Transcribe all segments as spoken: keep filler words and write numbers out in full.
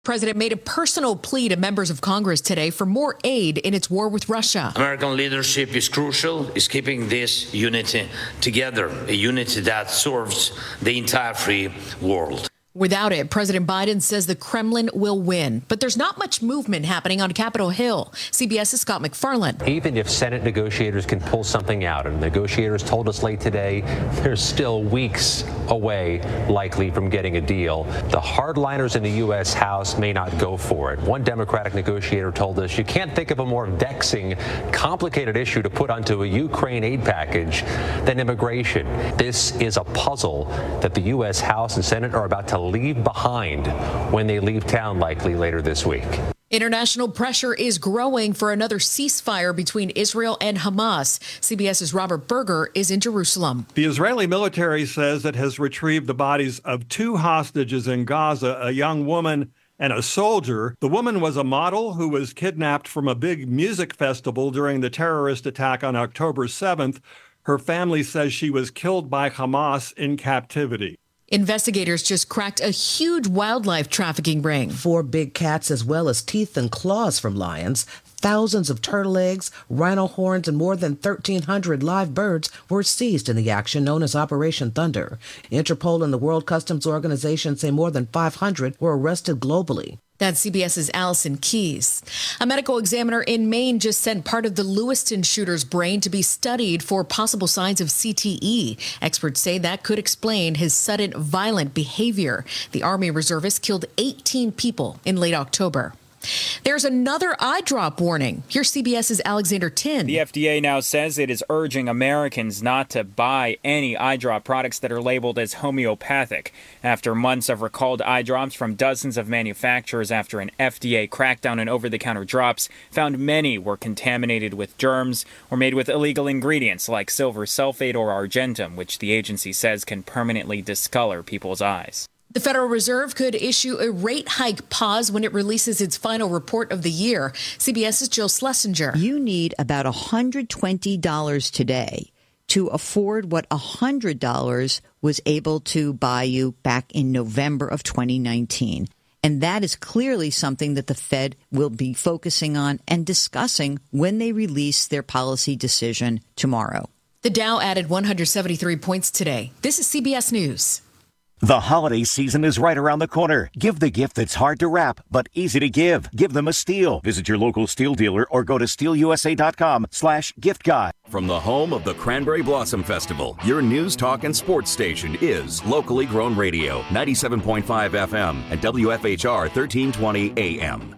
President made a personal plea to members of Congress today for more aid in its war with Russia. American leadership is crucial, is keeping this unity together, a unity that serves the entire free world. Without it, President Biden says the Kremlin will win. But there's not much movement happening on Capitol Hill. CBS's Scott McFarland. Even if Senate negotiators can pull something out, and negotiators told us late today, they're still weeks away, likely, from getting a deal. The hardliners in the U S House may not go for it. One Democratic negotiator told us you can't think of a more vexing, complicated issue to put onto a Ukraine aid package than immigration. This is a puzzle that the U S House and Senate are about to leave behind when they leave town, likely later this week. International pressure is growing for another ceasefire between Israel and Hamas. CBS's Robert Berger is in Jerusalem. The Israeli military says it has retrieved the bodies of two hostages in Gaza, a young woman and a soldier. The woman was a model who was kidnapped from a big music festival during the terrorist attack on October seventh. Her family says she was killed by Hamas in captivity. Investigators just cracked a huge wildlife trafficking ring. Four big cats, as well as teeth and claws from lions, thousands of turtle eggs, rhino horns, and more than thirteen hundred live birds were seized in the action known as Operation Thunder. Interpol and the World Customs Organization say more than five hundred were arrested globally. That's CBS's Allison Keyes. A medical examiner in Maine just sent part of the Lewiston shooter's brain to be studied for possible signs of C T E. Experts say that could explain his sudden violent behavior. The Army reservist killed eighteen people in late October. There's another eye drop warning. Here's CBS's Alexander Tin. The F D A now says it is urging Americans not to buy any eye drop products that are labeled as homeopathic. After months of recalled eye drops from dozens of manufacturers after an F D A crackdown on over-the-counter drops found many were contaminated with germs or made with illegal ingredients like silver sulfate or argentum, which the agency says can permanently discolor people's eyes. The Federal Reserve could issue a rate hike pause when it releases its final report of the year. CBS's Jill Schlesinger. You need about one hundred twenty dollars today to afford what one hundred dollars was able to buy you back in November of twenty nineteen. And that is clearly something that the Fed will be focusing on and discussing when they release their policy decision tomorrow. The Dow added one hundred seventy-three points today. This is C B S News. The holiday season is right around the corner. Give the gift that's hard to wrap, but easy to give. Give them a Steel. Visit your local Steel dealer or go to steel u s a dot com slash gift guide. From the home of the Cranberry Blossom Festival, your news, talk, and sports station is Locally Grown Radio, ninety-seven point five F M and W F H R thirteen twenty A M.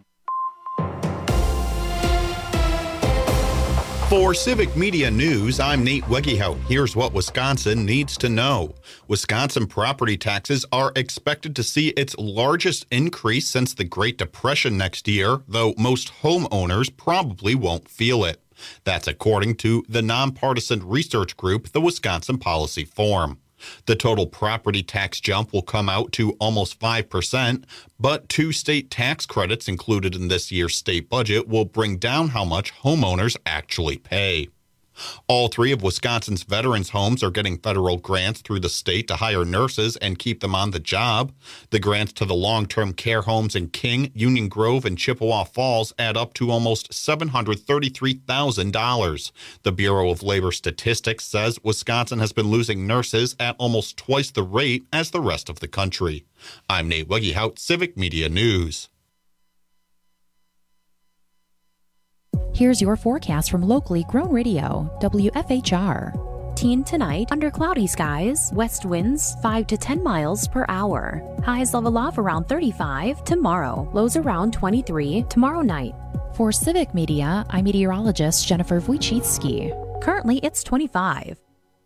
For Civic Media News, I'm Nate Wegehout. Here's what Wisconsin needs to know. Wisconsin property taxes are expected to see its largest increase since the Great Depression next year, though most homeowners probably won't feel it. That's according to the nonpartisan research group, the Wisconsin Policy Forum. The total property tax jump will come out to almost five percent, but two state tax credits included in this year's state budget will bring down how much homeowners actually pay. All three of Wisconsin's veterans' homes are getting federal grants through the state to hire nurses and keep them on the job. The grants to the long-term care homes in King, Union Grove, and Chippewa Falls add up to almost seven hundred thirty-three thousand dollars. The Bureau of Labor Statistics says Wisconsin has been losing nurses at almost twice the rate as the rest of the country. I'm Nate Wegehout, Civic Media News. Here's your forecast from Locally Grown Radio, W F H R. Teen tonight, under cloudy skies, west winds five to ten miles per hour. Highs level off around thirty-five. Tomorrow, lows around twenty-three. Tomorrow night. For Civic Media, I'm meteorologist Jennifer Wojcicki. Currently, it's twenty-five.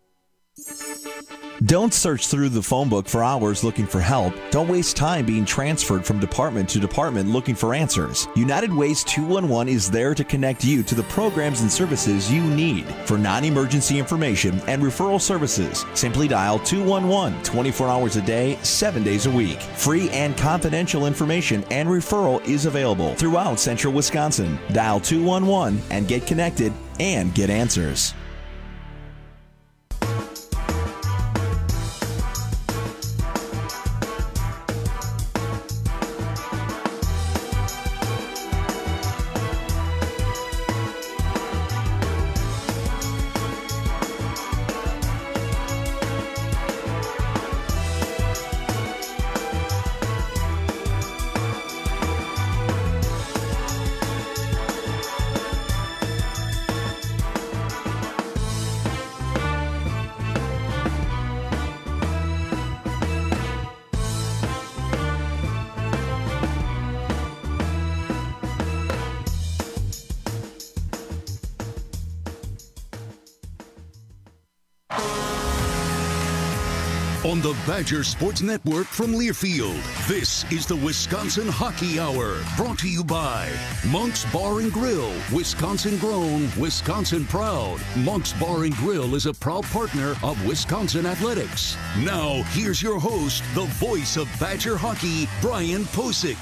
Don't search through the phone book for hours looking for help. Don't waste time being transferred from department to department looking for answers. United Way's two one one is there to connect you to the programs and services you need. For non-emergency information and referral services, simply dial two one one twenty-four hours a day, seven days a week. Free and confidential information and referral is available throughout central Wisconsin. Dial two one one and get connected and get answers. On the Badger Sports Network from Learfield, this is the Wisconsin Hockey Hour, brought to you by Monk's Bar and Grill. Wisconsin grown, Wisconsin proud. Monk's Bar and Grill is a proud partner of Wisconsin Athletics. Now, here's your host, the voice of Badger hockey, Brian Posick.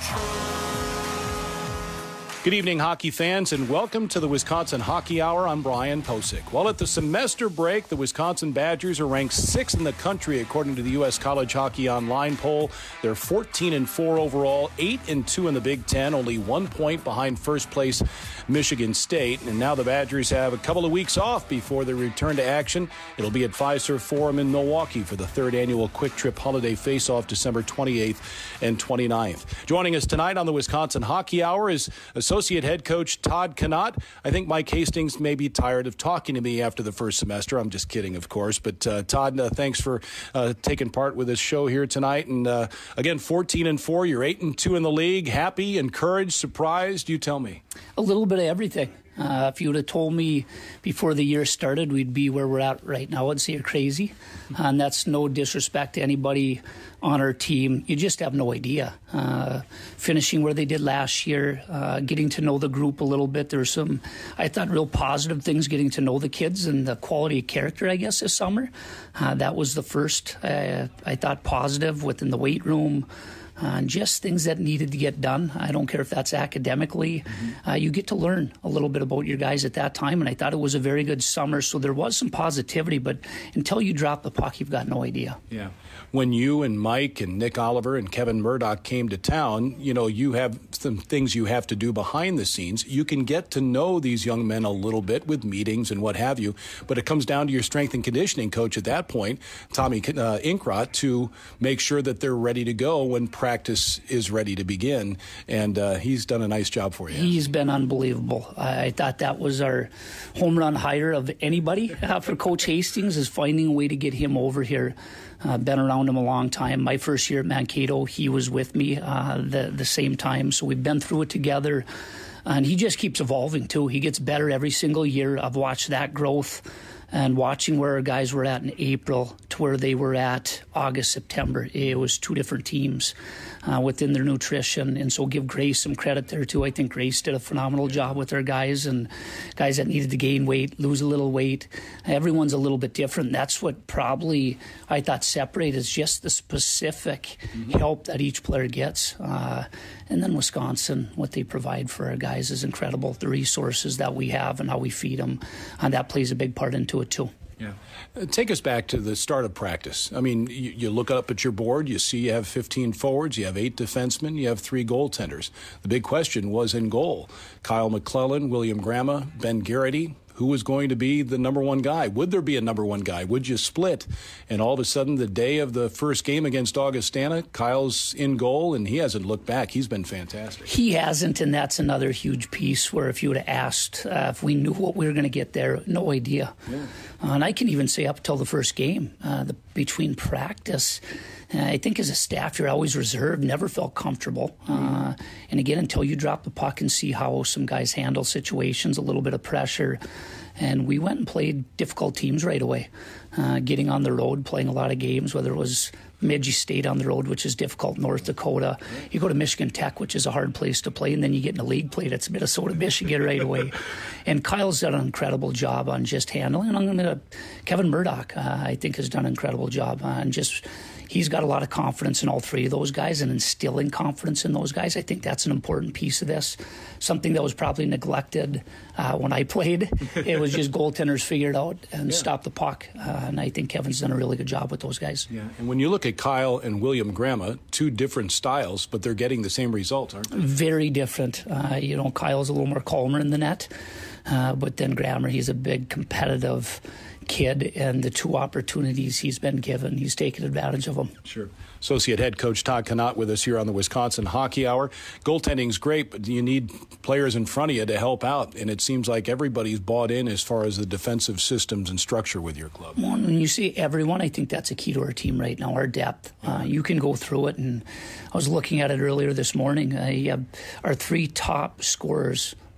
Good evening, hockey fans, and welcome to the Wisconsin Hockey Hour. I'm Brian Posick. Well, at the semester break, the Wisconsin Badgers are ranked sixth in the country according to the U S College Hockey Online poll. They're fourteen and four overall, eight and two in the Big Ten, only one point behind first place Michigan State. And now the Badgers have a couple of weeks off before they return to action. It'll be at Fiserv Forum in Milwaukee for the third annual Quick Trip Holiday Face-Off, December twenty-eighth and twenty-ninth. Joining us tonight on the Wisconsin Hockey Hour is Associate Head Coach Todd Connaught. I think Mike Hastings may be tired of talking to me after the first semester. I'm just kidding, of course. But uh, Todd, uh, thanks for uh, taking part with this show here tonight. And uh, again, fourteen and four. You're eight and two in the league. Happy, encouraged, surprised? You tell me. A little bit of everything. Uh, if you would have told me before the year started we'd be where we're at right now, I'd say you're crazy. Uh, and that's no disrespect to anybody on our team. You just have no idea. Uh, finishing where they did last year, uh, getting to know the group a little bit. There's some, I thought, real positive things, getting to know the kids and the quality of character, I guess, this summer. Uh, that was the first, uh, I thought, positive within the weight room. Uh, just things that needed to get done. I don't care if that's academically. Mm-hmm. Uh, you get to learn a little bit about your guys at that time, and I thought it was a very good summer, so there was some positivity, but until you drop the puck, you've got no idea. Yeah. When you and Mike and Nick Oliver and Kevin Murdoch came to town, you know, you have some things you have to do behind the scenes. You can get to know these young men a little bit with meetings and what have you, but it comes down to your strength and conditioning coach at that point, Tommy uh, Inkrot, to make sure that they're ready to go when practice is ready to begin, and uh, he's done a nice job for you. He's been unbelievable. I thought that was our home run hire of anybody uh, for Coach Hastings, is finding a way to get him over here. Uh, been around him a long time. My first year at Mankato, he was with me uh, the, the same time, so we've been through it together. And he just keeps evolving, too. He gets better every single year. I've watched that growth, and watching where our guys were at in April to where they were at August, September. It was two different teams uh, within their nutrition, and so give Grace some credit there too. I think Grace did a phenomenal job with our guys, and guys that needed to gain weight, lose a little weight. Everyone's a little bit different. That's what probably I thought separated, is just the specific mm-hmm. help that each player gets. Uh, and then Wisconsin, what they provide for our guys is incredible. The resources that we have and how we feed them, and that plays a big part into it too. Yeah. Uh, take us back to the start of practice. I mean, you, you look up at your board, you see you have fifteen forwards, you have eight defensemen, you have three goaltenders. The big question was in goal. Kyle McClellan, William Grama, Ben Garrity. Who was going to be the number one guy? Would there be a number one guy? Would you split? And all of a sudden, the day of the first game against Augustana, Kyle's in goal, and he hasn't looked back. He's been fantastic. He hasn't, and that's another huge piece where if you would have asked uh, if we knew what we were going to get there, no idea. Yeah. Uh, and I can even say up until the first game, uh, the, between practice, uh, I think as a staff, you're always reserved, never felt comfortable. Uh, and again, until you drop the puck and see how some guys handle situations, a little bit of pressure. And we went and played difficult teams right away, uh, getting on the road, playing a lot of games, whether it was Midgie State on the road, which is difficult, North Dakota. You go to Michigan Tech, which is a hard place to play, and then you get in a league play that's Minnesota, Michigan right away. And Kyle's done an incredible job on just handling. And I'm going to Kevin Murdoch, uh, I think, has done an incredible job on just. He's got a lot of confidence in all three of those guys and instilling confidence in those guys. I think that's an important piece of this. Something that was probably neglected uh, when I played. It was just goaltenders figure it out and yeah. stop the puck. Uh, and I think Kevin's done a really good job with those guys. Yeah. And when you look at Kyle and William Grama, two different styles, but they're getting the same results, aren't they? Very different. Uh, you know, Kyle's a little more calmer in the net. Uh, but then Grama, he's a big competitive kid, and the two opportunities he's been given, he's taken advantage of them. Sure. Associate Head Coach Todd Connaught with us here on the Wisconsin Hockey Hour. Goaltending's great, but you need players in front of you to help out, and it seems like everybody's bought in as far as the defensive systems and structure with your club. Well, when you say everyone, I think that's a key to our team right now, our depth. Uh, you can go through it, and I was looking at it earlier this morning. Uh, you have our three top scorers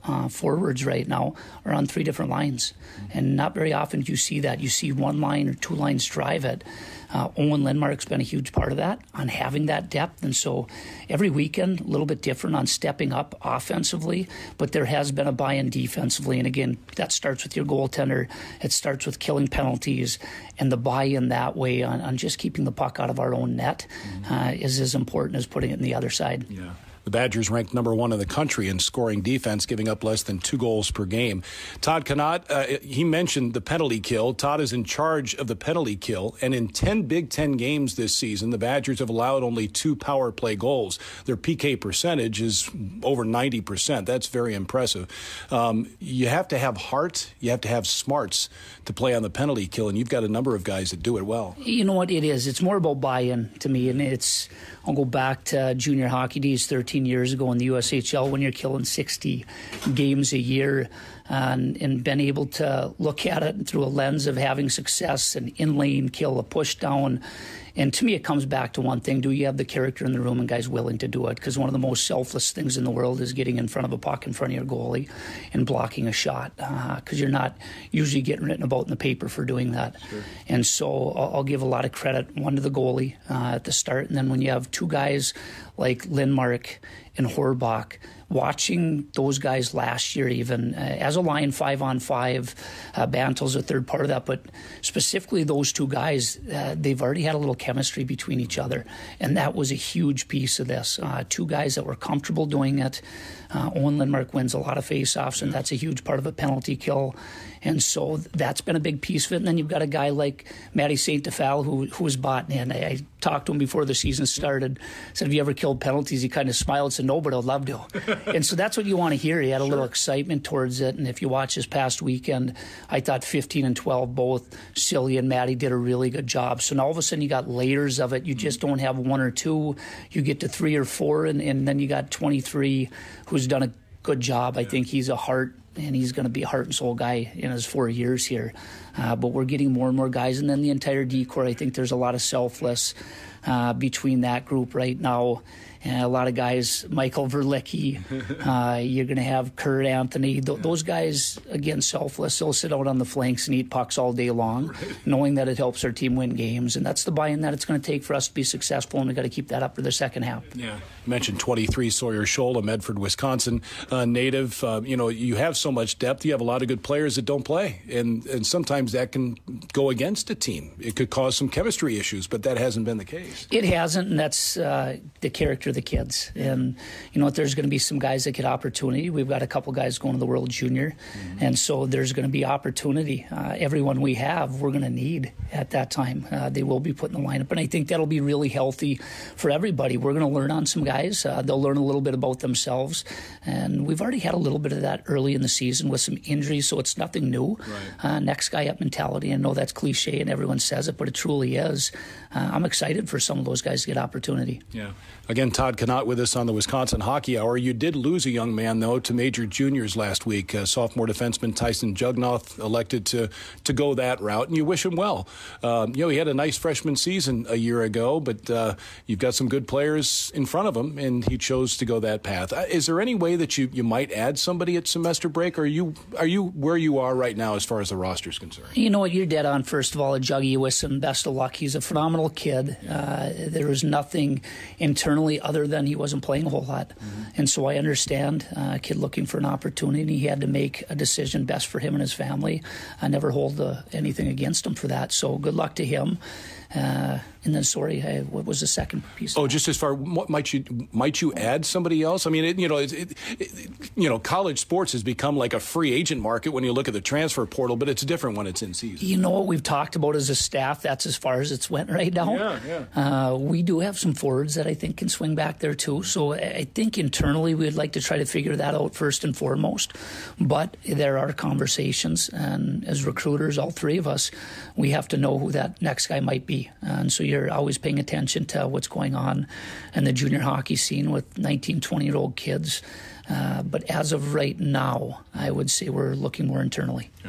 uh, forwards right now are on three different lines. And not very often do you see that. You see one line or two lines drive it. Uh, Owen Lindmark's been a huge part of that, on having that depth. And so every weekend, a little bit different on stepping up offensively, but there has been a buy-in defensively. And again, that starts with your goaltender. It starts with killing penalties, and the buy-in that way on, on just keeping the puck out of our own net uh, is as important as putting it in the other side. Yeah. The Badgers ranked number one in the country in scoring defense, giving up less than two goals per game. Todd Connaught, uh, he mentioned the penalty kill. Todd is in charge of the penalty kill, and in ten Big Ten games this season, the Badgers have allowed only two power play goals. Their P K percentage is over ninety percent. That's very impressive. Um, you have to have heart, you have to have smarts to play on the penalty kill, and you've got a number of guys that do it well. You know what it is? It's more about buy-in to me, and it's, I'll go back to junior hockey days thirteen years ago in the U S H L when you're killing sixty games a year, and, and been able to look at it through a lens of having success, an in-lane kill, a push down. And to me, it comes back to one thing. Do you have the character in the room and guys willing to do it? Because one of the most selfless things in the world is getting in front of a puck in front of your goalie and blocking a shot, because uh, you're not usually getting written about in the paper for doing that. Sure. And so I'll, I'll give a lot of credit, one to the goalie uh, at the start, and then when you have two guys like Lindmark and Horbach, watching those guys last year even, uh, as a line five on five, uh, Bantel's a third part of that, but specifically those two guys, uh, they've already had a little chemistry between each other, and that was a huge piece of this. Uh, two guys that were comfortable doing it. Uh, Owen Lindmark wins a lot of face-offs, and that's a huge part of a penalty kill. And so that's been a big piece of it. And then you've got a guy like Matty Saint Defal who, who was bought in. I, I talked to him before the season started. Said, have you ever killed penalties? He kind of smiled and said, no, but I'd love to. And so that's what you want to hear. He had a sure. little excitement towards it. And if you watch this past weekend, I thought fifteen and twelve, both Silly and Matty did a really good job. So now all of a sudden you got layers of it. You just don't have one or two. You get to three or four, and, and then you got twenty-three who's done a good job. I think he's a heart, and he's going to be a heart and soul guy in his four years here. Uh, but we're getting more and more guys. And then the entire D-Corps, I think there's a lot of selfless uh, between that group right now. And a lot of guys, Michael Verlicki, uh, you're going to have Kurt Anthony. Th- those guys, again, selfless. They'll sit out on the flanks and eat pucks all day long, right, knowing that it helps our team win games. And that's the buy-in that it's going to take for us to be successful, and we've got to keep that up for the second half. Yeah. You mentioned twenty-three, Sawyer Scholl, a Medford, Wisconsin uh, native. Uh, you know, you have so much depth. You have a lot of good players that don't play. And, and sometimes that can go against a team. It could cause some chemistry issues, but that hasn't been the case. It hasn't, and that's uh, the character of the kids. And you know, there's going to be some guys that get opportunity. We've got a couple guys going to the World Junior, mm-hmm. and so there's going to be opportunity. Uh, everyone we have, we're going to need at that time. Uh, they will be put in the lineup, and I think that'll be really healthy for everybody. We're going to learn on some guys. Uh, they'll learn a little bit about themselves, and we've already had a little bit of that early in the season with some injuries, so it's nothing new. Right. Uh, next guy up mentality. I know that's cliche and everyone says it, but it truly is. Uh, I'm excited for some of those guys to get opportunity. Yeah. Again, Todd Connaught with us on the Wisconsin Hockey Hour. You did lose a young man, though, to major juniors last week. Uh, sophomore defenseman Tyson Jugnoth elected to to go that route, and you wish him well. Um, you know, he had a nice freshman season a year ago, but uh, you've got some good players in front of him, and he chose to go that path. Uh, is there any way that you, you might add somebody at semester break, or are you, are you where you are right now as far as the roster is concerned? You know what? You're dead on, first of all. A Juggy, you wish him best of luck. He's a phenomenal kid. Uh, there was nothing internal other than he wasn't playing a whole lot. Mm-hmm. And so I understand uh, a kid looking for an opportunity. He had to make a decision best for him and his family. I never hold uh, anything against him for that. So good luck to him. Uh, and then, sorry, I, what was the second piece? Oh, just as far, what might you might you add somebody else? I mean, it, you know, it, it, it, you know, college sports has become like a free agent market when you look at the transfer portal, but it's different when it's in season. You know what we've talked about as a staff? That's as far as it's went right now. Yeah, yeah. Uh, we do have some forwards that I think can swing back there too. So I think internally we'd like to try to figure that out first and foremost. But there are conversations, and as recruiters, all three of us, we have to know who that next guy might be. And so you're always paying attention to what's going on in the junior hockey scene with nineteen, twenty-year-old kids. Uh, but as of right now, I would say we're looking more internally. All right.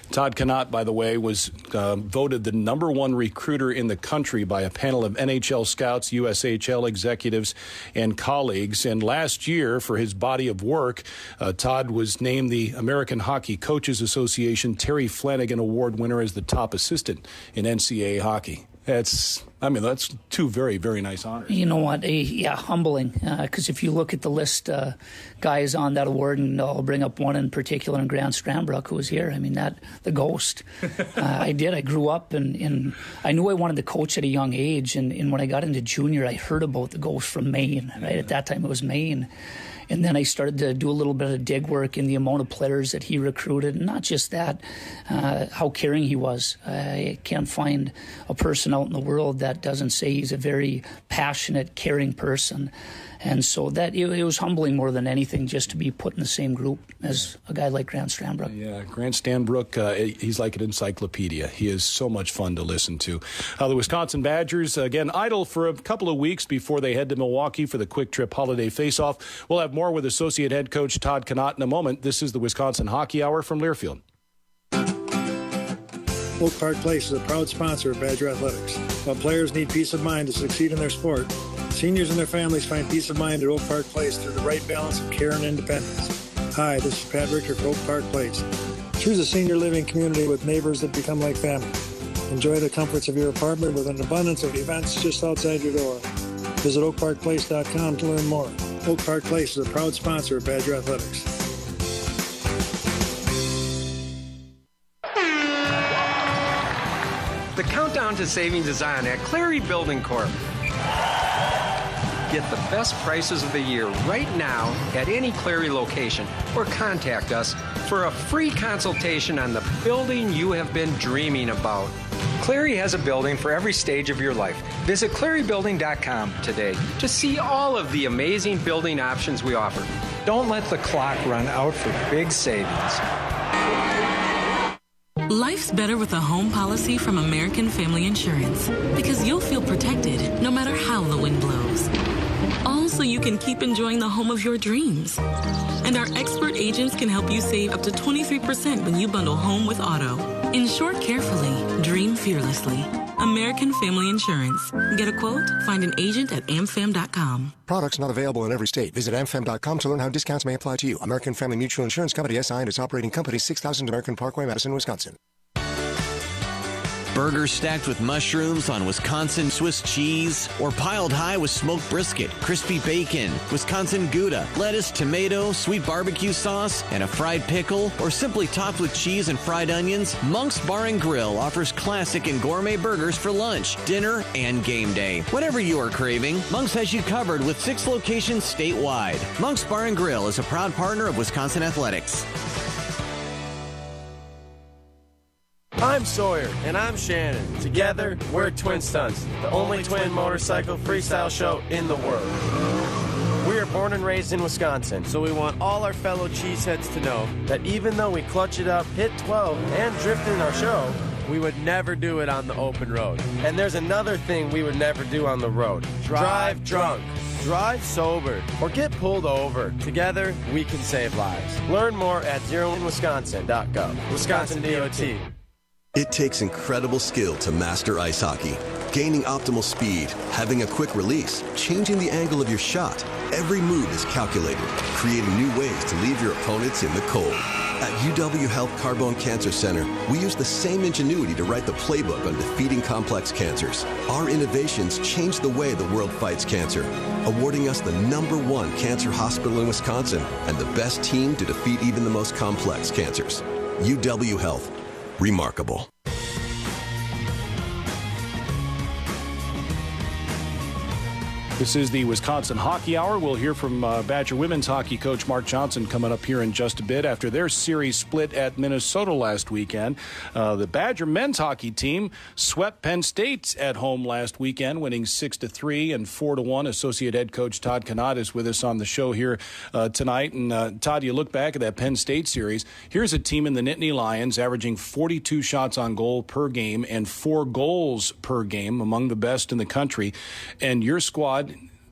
Todd Connaught, by the way, was uh, voted the number one recruiter in the country by a panel of N H L scouts, U S H L executives, and colleagues. And last year, for his body of work, uh, Todd was named the American Hockey Coaches Association Terry Flanagan Award winner as the top assistant in N C double A hockey. That's, I mean, that's two very, very nice honors. You know what? Yeah, humbling. Because uh, if you look at the list, uh, guys on that award, and I'll bring up one in particular, in Grant Strambrook, who was here. I mean, that the ghost. uh, I did. I grew up, and, and I knew I wanted to coach at a young age. And, and when I got into junior, I heard about the ghost from Maine. Right yeah. At that time, it was Maine. And then I started to do a little bit of dig work in the amount of players that he recruited. And not just that, uh, how caring he was. I can't find a person out in the world that doesn't say he's a very passionate, caring person. And so that it, it was humbling more than anything just to be put in the same group as a guy like Grant Strambrook. Yeah, Grant Strambrook, uh, he's like an encyclopedia. He is so much fun to listen to. Uh, the Wisconsin Badgers, again, idle for a couple of weeks before they head to Milwaukee for the Quick Trip Holiday Face-Off. We'll have more with Associate Head Coach Todd Connaught in a moment. This is the Wisconsin Hockey Hour from Learfield. Oak Park Place is a proud sponsor of Badger Athletics. While players need peace of mind to succeed in their sport, seniors and their families find peace of mind at Oak Park Place through the right balance of care and independence. Hi, this is Pat Richter for Oak Park Place. Choose a senior living community with neighbors that become like family. Enjoy the comforts of your apartment with an abundance of events just outside your door. Visit oak park place dot com to learn more. Oak Park Place is a proud sponsor of Badger Athletics. The countdown to savings is on at Clary Building Corp. Get the best prices of the year right now at any Clary location or contact us for a free consultation on the building you have been dreaming about. Clary has a building for every stage of your life. Visit clary building dot com today to see all of the amazing building options we offer. Don't let the clock run out for big savings. Life's better with a home policy from American Family Insurance because you'll feel protected no matter how the wind blows. All so you can keep enjoying the home of your dreams. And our expert agents can help you save up to twenty-three percent when you bundle home with auto. Insure carefully, dream fearlessly. American Family Insurance. Get a quote? Find an agent at am fam dot com. Products not available in every state. Visit am fam dot com to learn how discounts may apply to you. American Family Mutual Insurance Company, S I and its operating company, six thousand American Parkway, Madison, Wisconsin. Burgers stacked with mushrooms on Wisconsin Swiss cheese, or piled high with smoked brisket, crispy bacon, Wisconsin Gouda, lettuce, tomato, sweet barbecue sauce, and a fried pickle, or simply topped with cheese and fried onions, Monk's Bar and Grill offers classic and gourmet burgers for lunch, dinner, and game day. Whatever you are craving, Monk's has you covered with six locations statewide. Monk's Bar and Grill is a proud partner of Wisconsin Athletics. I'm Sawyer. And I'm Shannon. Together, we're Twin Stunts, the only twin motorcycle freestyle show in the world. We are born and raised in Wisconsin, so we want all our fellow cheeseheads to know that even though we clutch it up, hit twelve, and drift in our show, we would never do it on the open road. And there's another thing we would never do on the road. Drive drunk. Drive sober, or get pulled over. Together, we can save lives. Learn more at zero in wisconsin dot gov. Wisconsin D O T. It takes incredible skill to master ice hockey. Gaining optimal speed, having a quick release, changing the angle of your shot. Every move is calculated, creating new ways to leave your opponents in the cold. At U W Health Carbone Cancer Center, we use the same ingenuity to write the playbook on defeating complex cancers. Our innovations change the way the world fights cancer, awarding us the number one cancer hospital in Wisconsin and the best team to defeat even the most complex cancers. U W Health. Remarkable. This is the Wisconsin Hockey Hour. We'll hear from uh, Badger women's hockey coach Mark Johnson coming up here in just a bit after their series split at Minnesota last weekend. Uh, the Badger men's hockey team swept Penn State at home last weekend, winning six to three and four to one. Associate head coach Todd Connaught is with us on the show here uh, tonight. And uh, Todd, you look back at that Penn State series. Here's a team in the Nittany Lions averaging forty-two shots on goal per game and four goals per game, among the best in the country. And your squad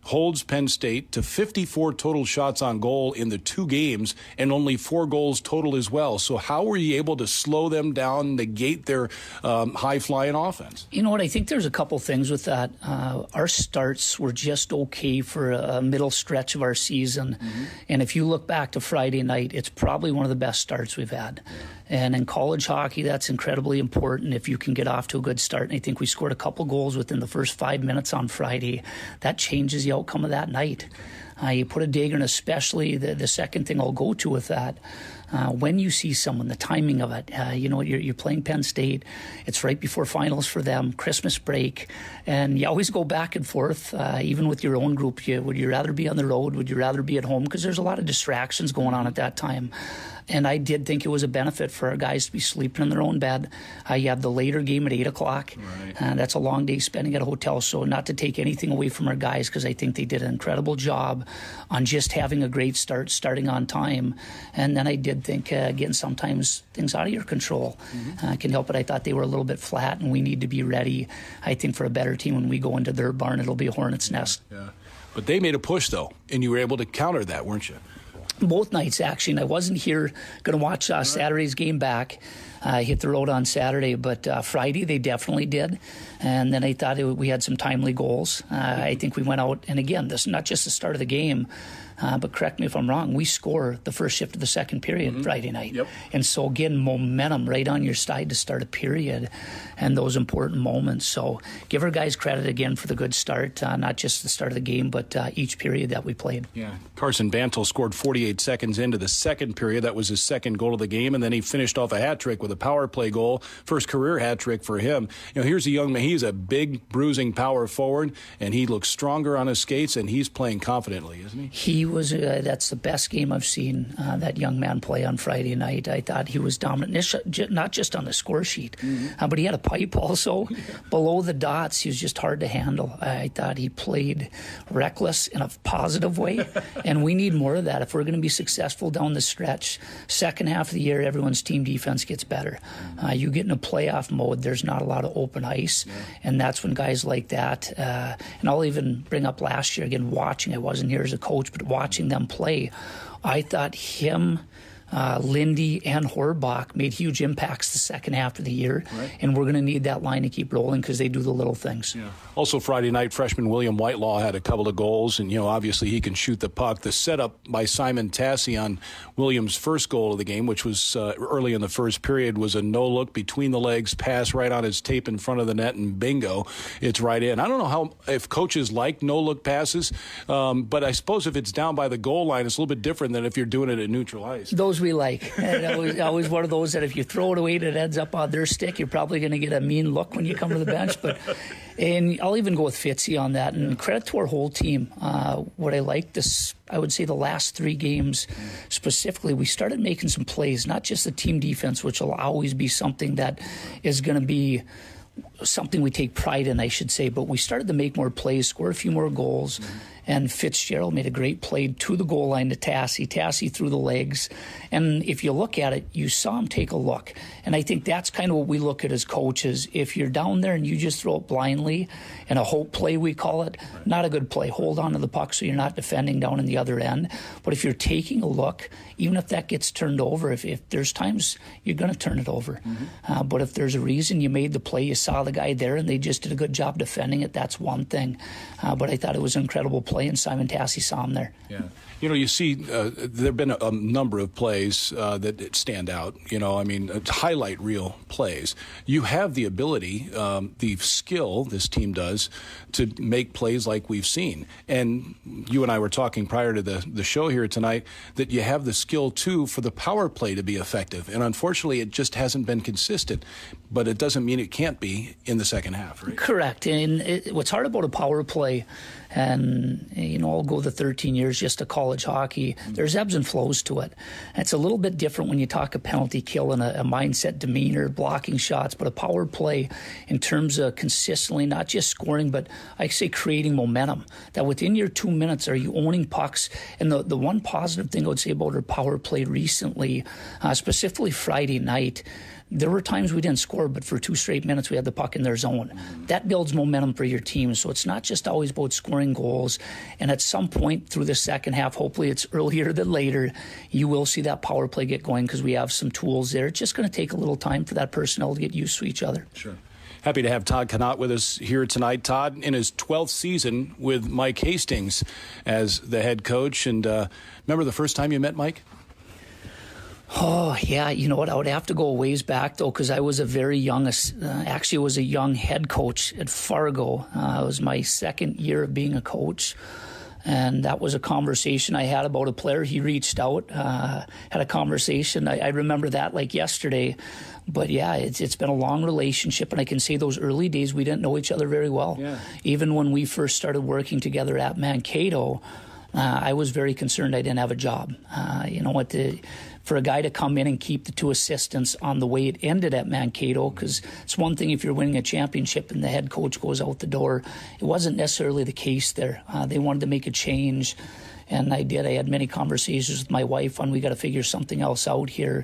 holds Penn State to fifty-four total shots on goal in the two games and only four goals total as well. So how were you able to slow them down, negate their um, high-flying offense? You know what? I think there's a couple things with that. Uh, our starts were just okay for a middle stretch of our season. Mm-hmm. And if you look back to Friday night, it's probably one of the best starts we've had. Yeah. And in college hockey, that's incredibly important if you can get off to a good start. And I think we scored a couple goals within the first five minutes on Friday. That changes the outcome of that night. Uh, you put a dagger in, especially the, the second thing I'll go to with that. Uh, when you see someone, the timing of it, uh, you know, you're, you're playing Penn State. It's right before finals for them, Christmas break. And you always go back and forth, uh, even with your own group. You, would you rather be on the road? Would you rather be at home? Because there's a lot of distractions going on at that time. And I did think it was a benefit for our guys to be sleeping in their own bed. Uh, you have the later game at eight o'clock. Right. And that's a long day spending at a hotel. So not to take anything away from our guys, because I think they did an incredible job on just having a great start, starting on time. And then I did think, uh, again, sometimes things out of your control mm-hmm. uh, can help it. I thought they were a little bit flat, and we need to be ready, I think, for a better team. When we go into their barn, it'll be a hornet's nest. Yeah. But they made a push, though, and you were able to counter that, weren't you? Both nights, actually. And I wasn't here going to watch uh, Saturday's game back. I uh, hit the road on Saturday, but uh, Friday they definitely did. And then I thought it, we had some timely goals. Uh, I think we went out, and again, this is not just the start of the game, uh, but correct me if I'm wrong, we score the first shift of the second period mm-hmm. Friday night. Yep. And so, again, momentum right on your side to start a period and those important moments. So give our guys credit again for the good start, uh, not just the start of the game, but uh, each period that we played. Yeah. Carson Bantle scored forty-eight seconds into the second period. That was his second goal of the game, and then he finished off a hat trick with a power play goal, first career hat trick for him. You know, here's a young man. He's a big, bruising power forward, and he looks stronger on his skates, and he's playing confidently, isn't he? He was. Uh, that's the best game I've seen uh, that young man play on Friday night. I thought he was dominant, not just on the score sheet, mm-hmm. uh, but he had a pipe also yeah. below the dots. He was just hard to handle. I thought he played reckless in a positive way, and we need more of that if we're going to be successful down the stretch. Second half of the year, everyone's team defense gets better. Uh, you get in a playoff mode, there's not a lot of open ice, yeah. and that's when guys like that, uh, and I'll even bring up last year, again, watching, I wasn't here as a coach, but watching them play, I thought him, Uh, Lindy and Horbach made huge impacts the second half of the year, right. and we're going to need that line to keep rolling because they do the little things. Yeah. Also Friday night, freshman William Whitelaw had a couple of goals, and you know obviously he can shoot the puck. The setup by Simon Tassi on William's first goal of the game, which was uh, early in the first period, was a no-look between the legs pass right on his tape in front of the net, and bingo, it's right in. I don't know how if coaches like no-look passes, um, but I suppose if it's down by the goal line, it's a little bit different than if you're doing it at neutral ice. Those we like. And always, always one of those that if you throw it away and it ends up on their stick, you're probably going to get a mean look when you come to the bench. But and I'll even go with Fitzy on that. And credit to our whole team. Uh, what I like this, I would say the last three games specifically, we started making some plays, not just the team defense, which will always be something that is going to be something we take pride in, I should say, but we started to make more plays, score a few more goals, mm-hmm. and Fitzgerald made a great play to the goal line to Tassi. Tassi through the legs, and if you look at it, you saw him take a look, and I think that's kind of what we look at as coaches. If you're down there and you just throw it blindly, in a hope play we call it, right. not a good play. Hold on to the puck so you're not defending down in the other end, but if you're taking a look, even if that gets turned over, if, if there's times you're going to turn it over, mm-hmm. uh, but if there's a reason you made the play, you saw the guy there and they just did a good job defending it, that's one thing. Uh, but I thought it was an incredible play, and Simon Tassi saw him there. Yeah. You know, you see, uh, there have been a, a number of plays uh, that stand out. You know, I mean, uh, highlight reel plays. You have the ability, um, the skill, this team does, to make plays like we've seen. And you and I were talking prior to the, the show here tonight that you have the skill, too, for the power play to be effective. And unfortunately, it just hasn't been consistent. But it doesn't mean it can't be in the second half, right? Correct. And it, what's hard about a power play, and, you know, I'll go the thirteen years just to college hockey, there's ebbs and flows to it. It's a little bit different when you talk a penalty kill and a, a mindset, demeanor, blocking shots, but a power play in terms of consistently, not just scoring, but I say creating momentum, that within your two minutes, are you owning pucks? And the, the one positive thing I would say about our power play recently, uh, specifically Friday night, there were times we didn't score, but for two straight minutes we had the puck in their zone. That builds momentum for your team. So it's not just always about scoring goals. And at some point through the second half, hopefully it's earlier than later, you will see that power play get going because we have some tools there. It's just going to take a little time for that personnel to get used to each other. Sure. Happy to have Todd Connaught with us here tonight. Todd, in his twelfth season with Mike Hastings as the head coach. And uh, remember the first time you met Mike? Oh, yeah. You know what? I would have to go a ways back, though, because I was a very young, uh, actually, I was a young head coach at Fargo. Uh, it was my second year of being a coach. And that was a conversation I had about a player. He reached out, uh, had a conversation. I, I remember that like yesterday. But, yeah, it's, it's been a long relationship. And I can say those early days, we didn't know each other very well. Yeah. Even when we first started working together at Mankato, uh, I was very concerned I didn't have a job. Uh, you know what? The, for a guy to come in and keep the two assistants on the way it ended at Mankato, because it's one thing if you're winning a championship and the head coach goes out the door. It wasn't necessarily the case there. Uh, they wanted to make a change, and I did. I had many conversations with my wife on we got to figure something else out here.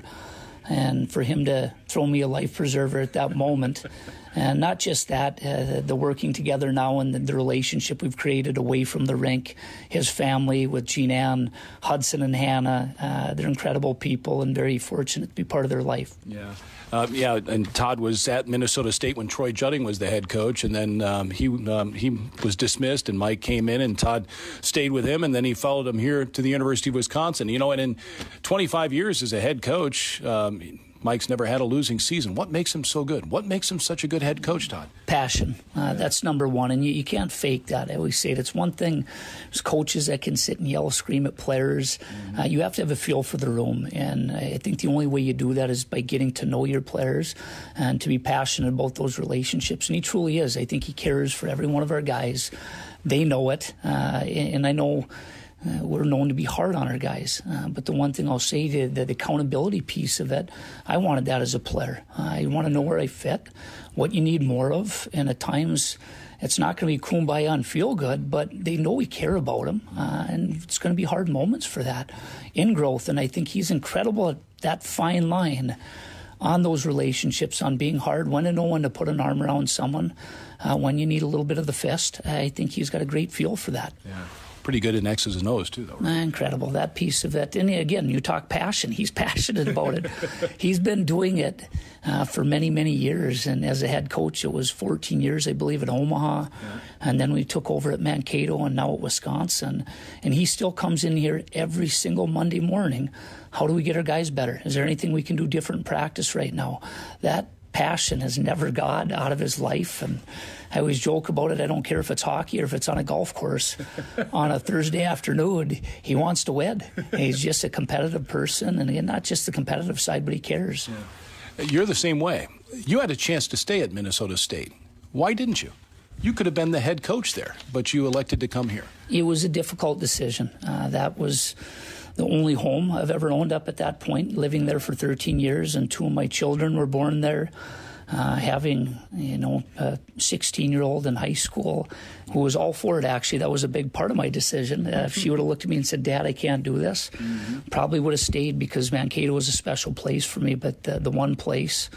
And for him to throw me a life preserver at that moment, and not just that, uh, the working together now and the, the relationship we've created away from the rink, his family with Jean Ann, Hudson and Hannah, uh, they're incredible people and very fortunate to be part of their life. Yeah. Uh, yeah, and Todd was at Minnesota State when Troy Jutting was the head coach, and then um, he um, he was dismissed, and Mike came in, and Todd stayed with him, and then he followed him here to the University of Wisconsin. You know, and in twenty-five years as a head coach, um, Mike's never had a losing season. What makes him so good? What makes him such a good head coach, Todd? Passion. Uh, that's number one, and you, you can't fake that. I always say it. It's one thing. There's coaches that can sit and yell, scream at players. Mm-hmm. Uh, you have to have a feel for the room, and I think the only way you do that is by getting to know your players and to be passionate about those relationships, and he truly is. I think he cares for every one of our guys. They know it, uh, and I know Uh, we're known to be hard on our guys. Uh, but the one thing I'll say, the, the accountability piece of it, I wanted that as a player. Uh, I want to know where I fit, what you need more of, and at times it's not going to be kumbaya and feel good, but they know we care about them, uh, and it's going to be hard moments for that in growth. And I think he's incredible at that fine line on those relationships, on being hard, when to know when to put an arm around someone, uh, when you need a little bit of the fist. I think he's got a great feel for that. Yeah. Pretty good in X's and O's, too, though. Right? Incredible, that piece of it. And again, you talk passion. He's passionate about it. He's been doing it uh, for many, many years. And as a head coach, it was fourteen years, I believe, at Omaha. Yeah. And then we took over at Mankato and now at Wisconsin. And he still comes in here every single Monday morning. How do we get our guys better? Is there anything we can do different in practice right now? That passion has never gone out of his life, and I always joke about it. I don't care if it's hockey or if it's on a golf course on a Thursday afternoon. He wants to win. He's just a competitive person, and again, not just the competitive side, but he cares. Yeah. You're the same way. You had a chance to stay at Minnesota State. Why didn't you? You could have been the head coach there, but you elected to come here. It was a difficult decision. Uh, that was the only home I've ever owned up at that point, living there for thirteen years, and two of my children were born there. Uh, having, you know, a sixteen-year-old in high school who was all for it, actually. That was a big part of my decision. Uh, if she would have looked at me and said, Dad, I can't do this, mm-hmm. probably would have stayed, because Mankato was a special place for me. But the, the one place,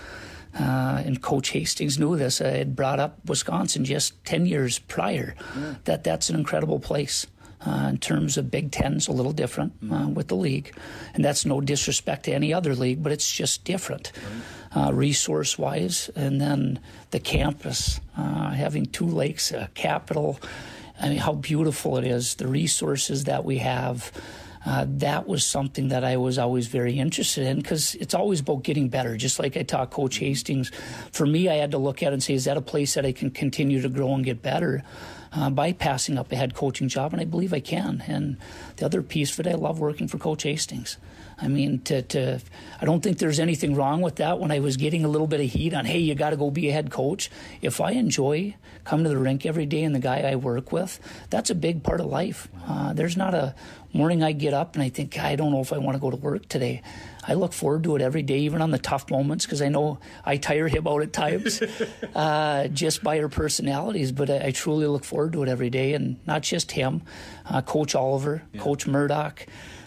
uh, and Coach Hastings knew this, I had brought up Wisconsin just ten years prior, yeah. that that's an incredible place. Uh, in terms of Big Ten, it's a little different uh, with the league. And that's no disrespect to any other league, but it's just different uh, resource-wise. And then the campus, uh, having two lakes, a capital, I mean, how beautiful it is, the resources that we have. Uh, that was something that I was always very interested in, because it's always about getting better. Just like I taught Coach Hastings, for me, I had to look at it and say, is that a place that I can continue to grow and get better uh, by passing up a head coaching job? And I believe I can. And the other piece of it, I love working for Coach Hastings. I mean, to, to I don't think there's anything wrong with that. When I was getting a little bit of heat on, hey, you got to go be a head coach. If I enjoy coming to the rink every day and the guy I work with, that's a big part of life. Uh, there's not a morning I get up and I think, I don't know if I want to go to work today. I look forward to it every day, even on the tough moments, because I know I tire him out at times uh, just by our personalities. But I, I truly look forward to it every day, and not just him, uh, Coach Oliver, yeah. Coach Murdoch.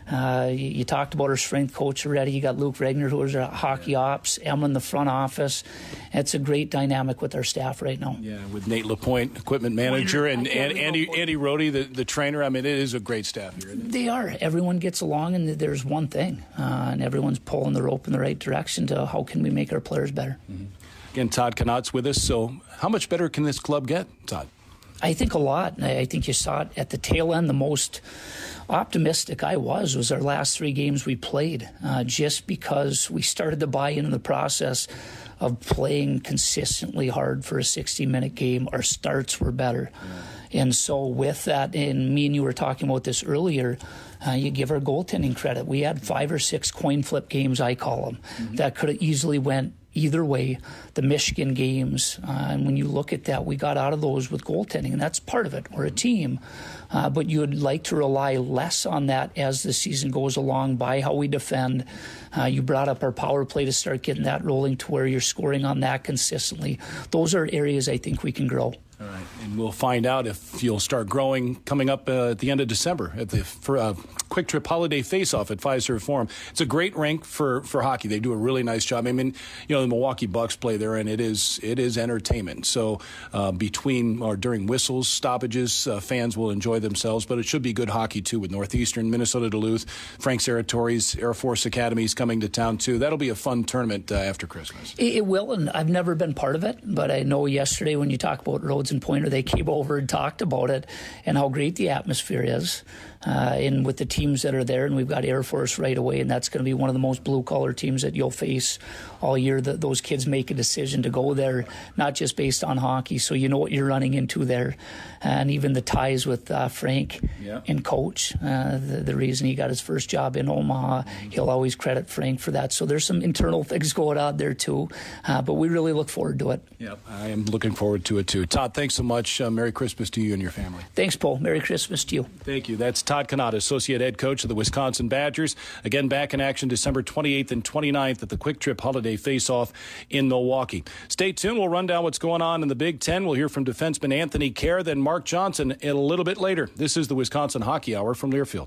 Uh, you, you talked about our strength coach already. You got Luke Regner, who is our hockey ops, Emma in the front office. It's a great dynamic with our staff right now. Yeah, with Nate LaPointe, equipment manager, and, and Andy Andy Rohde, the, the trainer. I mean, it is a great staff here, isn't it? They are. Everyone gets along, and there's one thing, uh, and everyone's pulling the rope in the right direction to how can we make our players better. Mm-hmm. Again, Todd Connaught's with us. So how much better can this club get, Todd? I think a lot. I think you saw it at the tail end. The most optimistic I was was our last three games we played, uh, just because we started to buy into the process of playing consistently hard for a sixty-minute game. Our starts were better. Yeah. And so with that, and me and you were talking about this earlier, uh, you give our goaltending credit. We had five or six coin flip games, I call them, mm-hmm. that could have easily went either way. The Michigan games, uh, and when you look at that, we got out of those with goaltending, and that's part of it. We're a team, uh, but you'd like to rely less on that as the season goes along by how we defend. Uh, you brought up our power play to start getting that rolling to where you're scoring on that consistently. Those are areas I think we can grow. All right, and we'll find out if you'll start growing coming up uh, at the end of December at the for, uh, Quick Trip Holiday Face-Off at Fiserv Forum. It's a great rink for, for hockey. They do a really nice job. I mean, you know, the Milwaukee Bucks play there, and it is it is entertainment. So uh, between or during whistles, stoppages, uh, fans will enjoy themselves. But it should be good hockey too with Northeastern, Minnesota Duluth, Frank Serratori's Air Force Academy is coming to town too. That'll be a fun tournament uh, after Christmas. It, it will, and I've never been part of it, but I know yesterday when you talk about Rhodes and Pointer, they came over and talked about it and how great the atmosphere is. Uh, and with the teams that are there, and we've got Air Force right away, and that's going to be one of the most blue-collar teams that you'll face all year. That those kids make a decision to go there, not just based on hockey, so you know what you're running into there. And even the ties with uh, Frank yeah. and Coach, uh, the, the reason he got his first job in Omaha, he'll always credit Frank for that. So there's some internal things going on there, too, uh, but we really look forward to it. Yep, I am looking forward to it, too. Todd, thanks so much. Uh, Merry Christmas to you and your family. Thanks, Paul. Merry Christmas to you. Thank you. That's Todd Connaught, Associate Head Coach of the Wisconsin Badgers. Again, back in action December twenty-eighth and twenty-ninth at the Quick Trip Holiday Face-Off in Milwaukee. Stay tuned. We'll run down what's going on in the Big Ten. We'll hear from defenseman Anthony Kerr, then Mark Johnson a little bit later. This is the Wisconsin Hockey Hour from Learfield.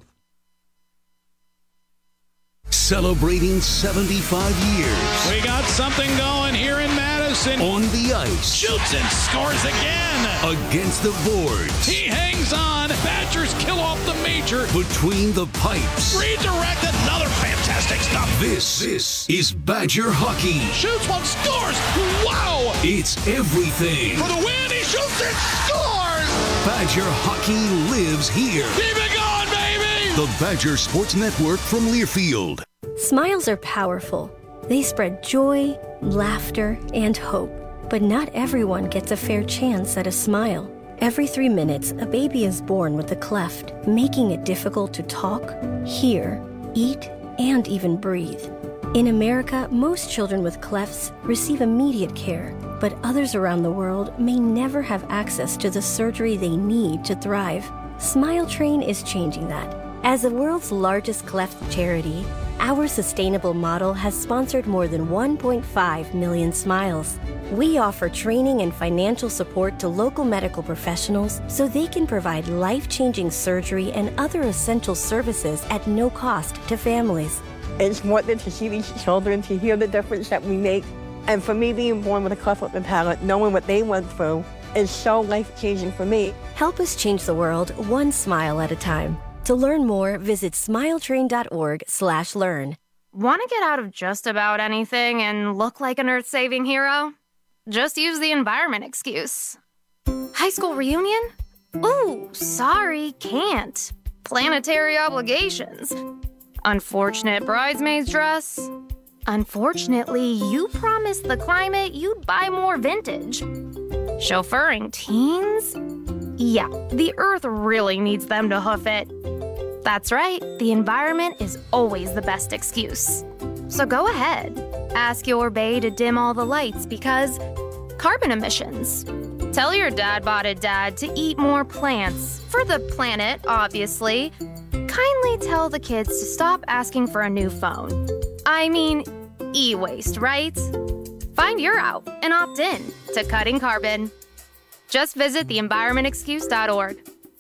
Celebrating seventy-five years. We got something going here in Madison. On the ice. Shoots and scores again. Against the boards. He hangs on. Badgers kill off the major. Between the pipes. Redirect, another fantastic stop. This, this is Badger hockey. Shoots one, scores. Wow. It's everything. For the win, he shoots and scores. Badger hockey lives here. Keep it going, baby. The Badger Sports Network from Learfield. Smiles are powerful. They spread joy, laughter, and hope. But not everyone gets a fair chance at a smile. Every three minutes, a baby is born with a cleft, making it difficult to talk, hear, eat, and even breathe. In America, most children with clefts receive immediate care, but others around the world may never have access to the surgery they need to thrive. Smile Train is changing that. As the world's largest cleft charity, our sustainable model has sponsored more than one point five million smiles. We offer training and financial support to local medical professionals so they can provide life-changing surgery and other essential services at no cost to families. It's more than to see these children, to hear the difference that we make. And for me, being born with a cleft lip and palate, knowing what they went through, is so life-changing for me. Help us change the world one smile at a time. To learn more, visit smiletrain.org slash learn. Want to get out of just about anything and look like an earth-saving hero? Just use the environment excuse. High school reunion? Ooh, sorry, can't. Planetary obligations. Unfortunate bridesmaid's dress. Unfortunately, you promised the climate you'd buy more vintage. Chauffeuring teens? Yeah, the earth really needs them to hoof it. That's right, the environment is always the best excuse. So go ahead, ask your bae to dim all the lights because carbon emissions. Tell your dad-botted dad to eat more plants, for the planet, obviously. Kindly tell the kids to stop asking for a new phone. I mean, e-waste, right? Find your out and opt in to cutting carbon. Just visit the environment excuse dot org.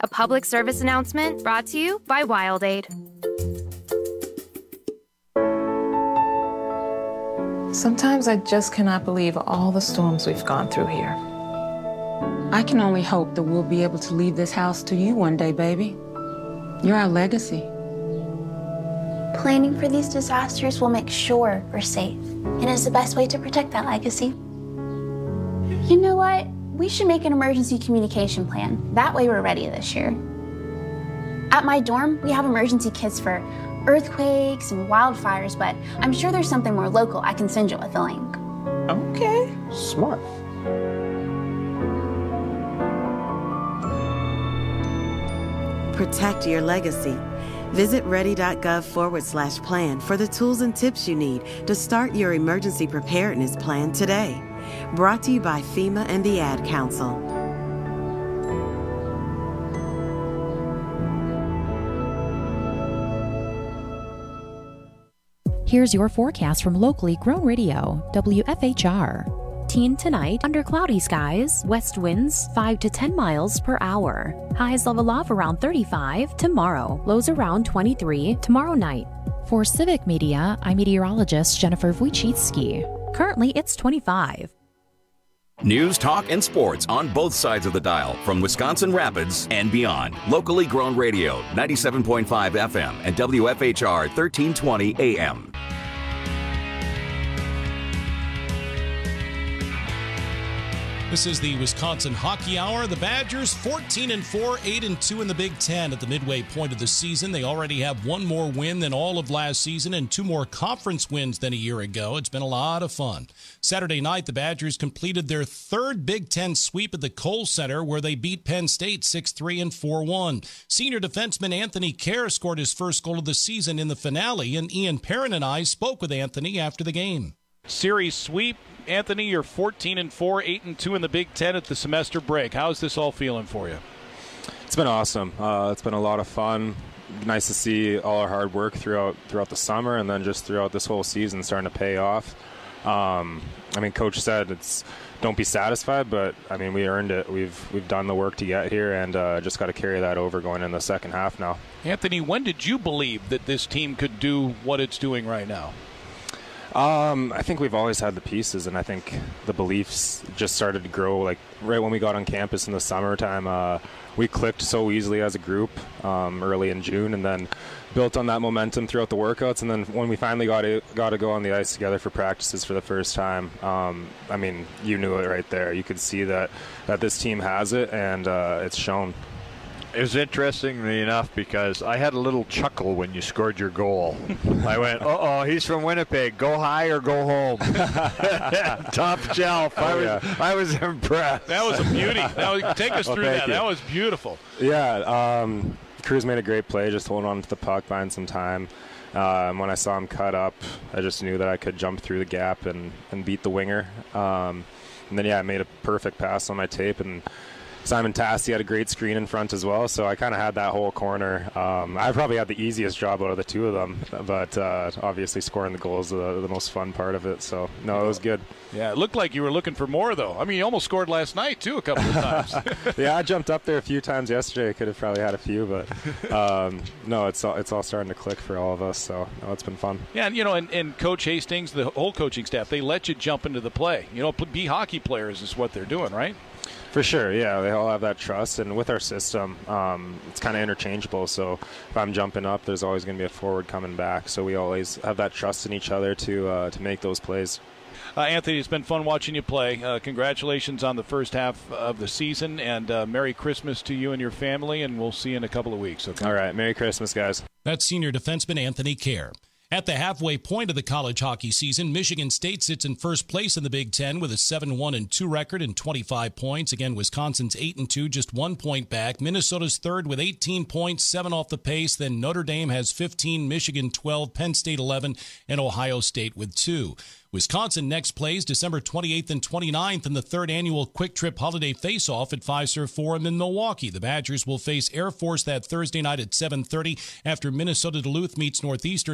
A public service announcement brought to you by WildAid. Sometimes I just cannot believe all the storms we've gone through here. I can only hope that we'll be able to leave this house to you one day, baby. You're our legacy. Planning for these disasters will make sure we're safe, and is the best way to protect that legacy. You know what? We should make an emergency communication plan. That way we're ready this year. At my dorm, we have emergency kits for earthquakes and wildfires, but I'm sure there's something more local. I can send you with a link. Okay. Smart. Protect your legacy. Visit ready.gov forward slash plan for the tools and tips you need to start your emergency preparedness plan today. Brought to you by FEMA and the Ad Council. Here's your forecast from locally grown radio, W F H R. Teen tonight, under cloudy skies, west winds five to ten miles per hour. Highs level off around thirty-five tomorrow. Lows around twenty-three tomorrow night. For Civic Media, I'm meteorologist Jennifer Wojcicki. Currently, it's twenty-five. News, talk, and sports on both sides of the dial from Wisconsin Rapids and beyond. Locally grown radio, ninety-seven point five F M and W F H R thirteen twenty A M. This is the Wisconsin Hockey Hour. The Badgers fourteen and four, eight and two in the Big Ten at the midway point of the season. They already have one more win than all of last season and two more conference wins than a year ago. It's been a lot of fun. Saturday night, the Badgers completed their third Big Ten sweep at the Kohl Center, where they beat Penn State six three and four one. Senior defenseman Anthony Kerr scored his first goal of the season in the finale, and Ian Perrin and I spoke with Anthony after the game. Series sweep. Anthony, you're fourteen and four, eight and two in the Big Ten at the semester break. How's this all feeling for you? It's been awesome. Uh, it's been a lot of fun. Nice to see all our hard work throughout throughout the summer and then just throughout this whole season starting to pay off. Um, I mean, Coach said it's don't be satisfied, but I mean we earned it. We've we've done the work to get here, and uh, just got to carry that over going in the second half now. Anthony, when did you believe that this team could do what it's doing right now? Um, I think we've always had the pieces, and I think the beliefs just started to grow. Like right when we got on campus in the summertime, uh, we clicked so easily as a group um, early in June, and then built on that momentum throughout the workouts. And then when we finally got to, got to go on the ice together for practices for the first time, um, I mean, you knew it right there. You could see that that this team has it, and uh, it's shown. It was interestingly enough because I had a little chuckle when you scored your goal. I went, uh-oh, he's from Winnipeg. Go high or go home. Top shelf. I, Oh, was, yeah. I was impressed. That was a beauty. That was, take us Well, through thank that. you. That was beautiful. Yeah, um, Cruz made a great play, just holding on to the puck, buying some time. Um, when I saw him cut up, I just knew that I could jump through the gap and, and beat the winger. Um, and then, yeah, I made a perfect pass on my tape, and Simon Tassi had a great screen in front as well, so I kind of had that whole corner. Um, I probably had the easiest job out of the two of them, but uh, obviously scoring the goal is the, the most fun part of it, so, no, it was good. Yeah, it looked like you were looking for more, though. I mean, you almost scored last night, too, a couple of times. Yeah, I jumped up there a few times yesterday. I could have probably had a few, but um, no, it's all, it's all starting to click for all of us, so no, it's been fun. Yeah, and, you know, and, and Coach Hastings, the whole coaching staff, they let you jump into the play. You know, be hockey players is what they're doing, right? For sure, yeah. They all have that trust, and with our system, um, it's kind of interchangeable. So if I'm jumping up, there's always going to be a forward coming back. So we always have that trust in each other to uh, to make those plays. Uh, Anthony, it's been fun watching you play. Uh, congratulations on the first half of the season, and uh, Merry Christmas to you and your family, and we'll see you in a couple of weeks. Okay? All right, Merry Christmas, guys. That's senior defenseman Anthony Kerr. At the halfway point of the college hockey season, Michigan State sits in first place in the Big Ten with a seven one and two record and twenty-five points. Again, Wisconsin's eight and two, just one point back. Minnesota's third with eighteen points, seven off the pace. Then Notre Dame has fifteen, Michigan twelve, Penn State eleven, and Ohio State with two. Wisconsin next plays December twenty-eighth and twenty-ninth in the third annual Quick Trip Holiday Face-Off at Fiserv Forum in Milwaukee. The Badgers will face Air Force that Thursday night at seven thirty after Minnesota Duluth meets Northeastern at four.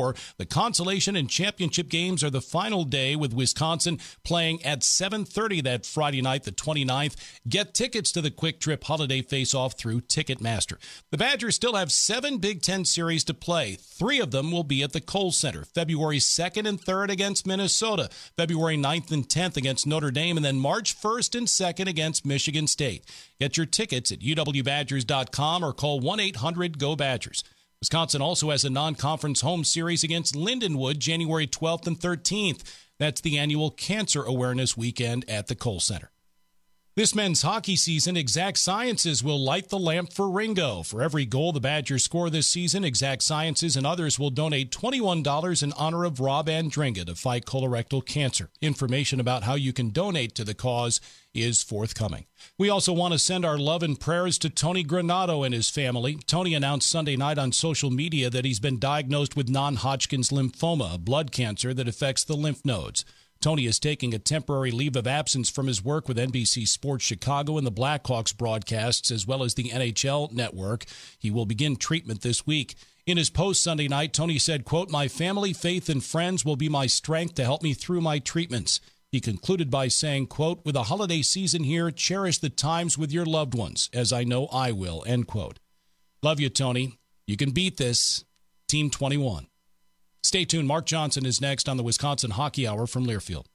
more. The consolation and championship games are the final day, with Wisconsin playing at seven thirty that Friday night, the twenty-ninth. Get tickets to the Quick Trip Holiday Face-Off through Ticketmaster. The Badgers still have seven Big Ten series to play. Three of them will be at the Kohl Center, February second and third against Minnesota, February ninth and tenth against Notre Dame, and then March first and second against Michigan State. Get your tickets at U W Badgers dot com or call one eight hundred go Badgers. Wisconsin also has a non-conference home series against Lindenwood January twelfth and thirteenth. That's the annual Cancer Awareness Weekend at the Kohl Center. This men's hockey season, Exact Sciences will light the lamp for Ringo. For every goal the Badgers score this season, Exact Sciences and others will donate twenty-one dollars in honor of Rob Andringa to fight colorectal cancer. Information about how you can donate to the cause is forthcoming. We also want to send our love and prayers to Tony Granato and his family. Tony announced Sunday night on social media that he's been diagnosed with non-Hodgkin's lymphoma, a blood cancer that affects the lymph nodes. Tony is taking a temporary leave of absence from his work with N B C Sports Chicago and the Blackhawks broadcasts, as well as the N H L network. He will begin treatment this week. In his post Sunday night, Tony said, quote, "My family, faith, and friends will be my strength to help me through my treatments." He concluded by saying, quote, "With the holiday season here, cherish the times with your loved ones, as I know I will," end quote. Love you, Tony. You can beat this. Team twenty-one. Stay tuned. Mark Johnson is next on the Wisconsin Hockey Hour from Learfield.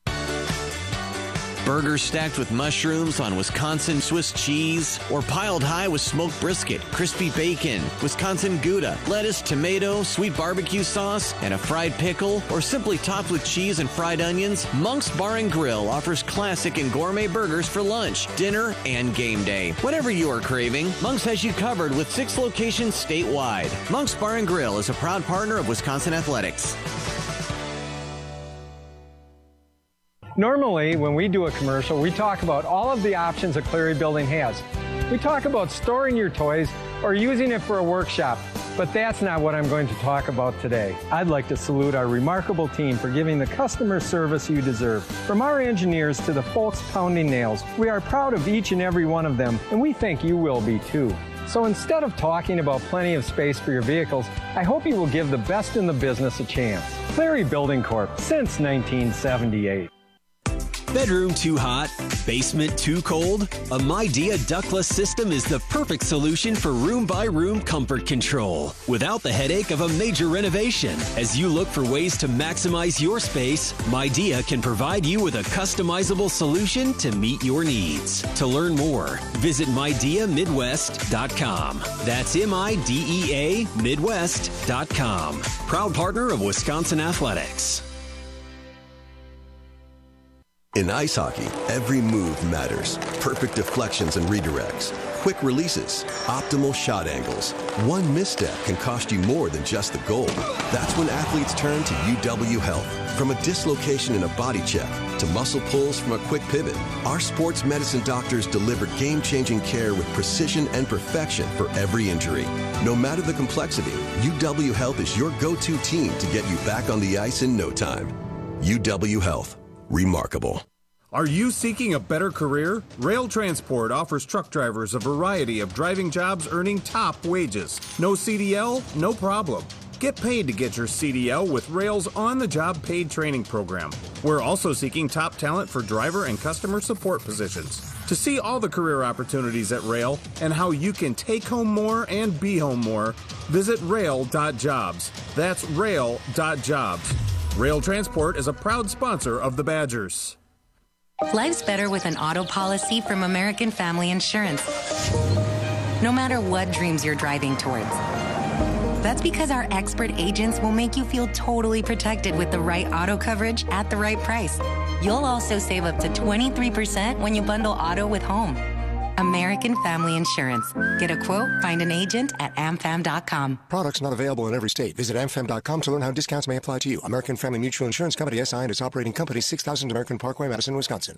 Burgers stacked with mushrooms on Wisconsin Swiss cheese, or piled high with smoked brisket, crispy bacon, Wisconsin Gouda, lettuce, tomato, sweet barbecue sauce, and a fried pickle, or simply topped with cheese and fried onions, Monk's Bar and Grill offers classic and gourmet burgers for lunch, dinner, and game day. Whatever you are craving, Monk's has you covered with six locations statewide. Monk's Bar and Grill is a proud partner of Wisconsin Athletics. Normally, when we do a commercial, we talk about all of the options a Cleary building has. We talk about storing your toys or using it for a workshop, but that's not what I'm going to talk about today. I'd like to salute our remarkable team for giving the customer service you deserve. From our engineers to the folks pounding nails, we are proud of each and every one of them, and we think you will be too. So instead of talking about plenty of space for your vehicles, I hope you will give the best in the business a chance. Cleary Building Corp, since nineteen seventy-eight. Bedroom too hot? Basement too cold? A Midea ductless system is the perfect solution for room-by-room comfort control, without the headache of a major renovation. As you look for ways to maximize your space, Midea can provide you with a customizable solution to meet your needs. To learn more, visit Midea Midwest dot com. That's M I D E A Midwest dot com. Proud partner of Wisconsin Athletics. In ice hockey, every move matters. Perfect deflections and redirects, quick releases, optimal shot angles. One misstep can cost you more than just the goal. That's when athletes turn to U W Health. From a dislocation in a body check to muscle pulls from a quick pivot, our sports medicine doctors deliver game-changing care with precision and perfection for every injury. No matter the complexity, U W Health is your go-to team to get you back on the ice in no time. U W Health. Remarkable. Are you seeking a better career? Rail Transport offers truck drivers a variety of driving jobs earning top wages. No C D L? No problem. Get paid to get your C D L with Rail's on-the-job paid training program. We're also seeking top talent for driver and customer support positions. To see all the career opportunities at Rail and how you can take home more and be home more, visit rail dot jobs. That's rail dot jobs. Rail Transport is a proud sponsor of the Badgers. Life's better with an auto policy from American Family Insurance. No matter what dreams you're driving towards. That's because our expert agents will make you feel totally protected with the right auto coverage at the right price. You'll also save up to twenty-three percent when you bundle auto with home. American Family Insurance. Get a quote, find an agent at am fam dot com. Products not available in every state. Visit am fam dot com to learn how discounts may apply to you. American Family Mutual Insurance Company, S I and its operating company, six thousand American Parkway, Madison, Wisconsin.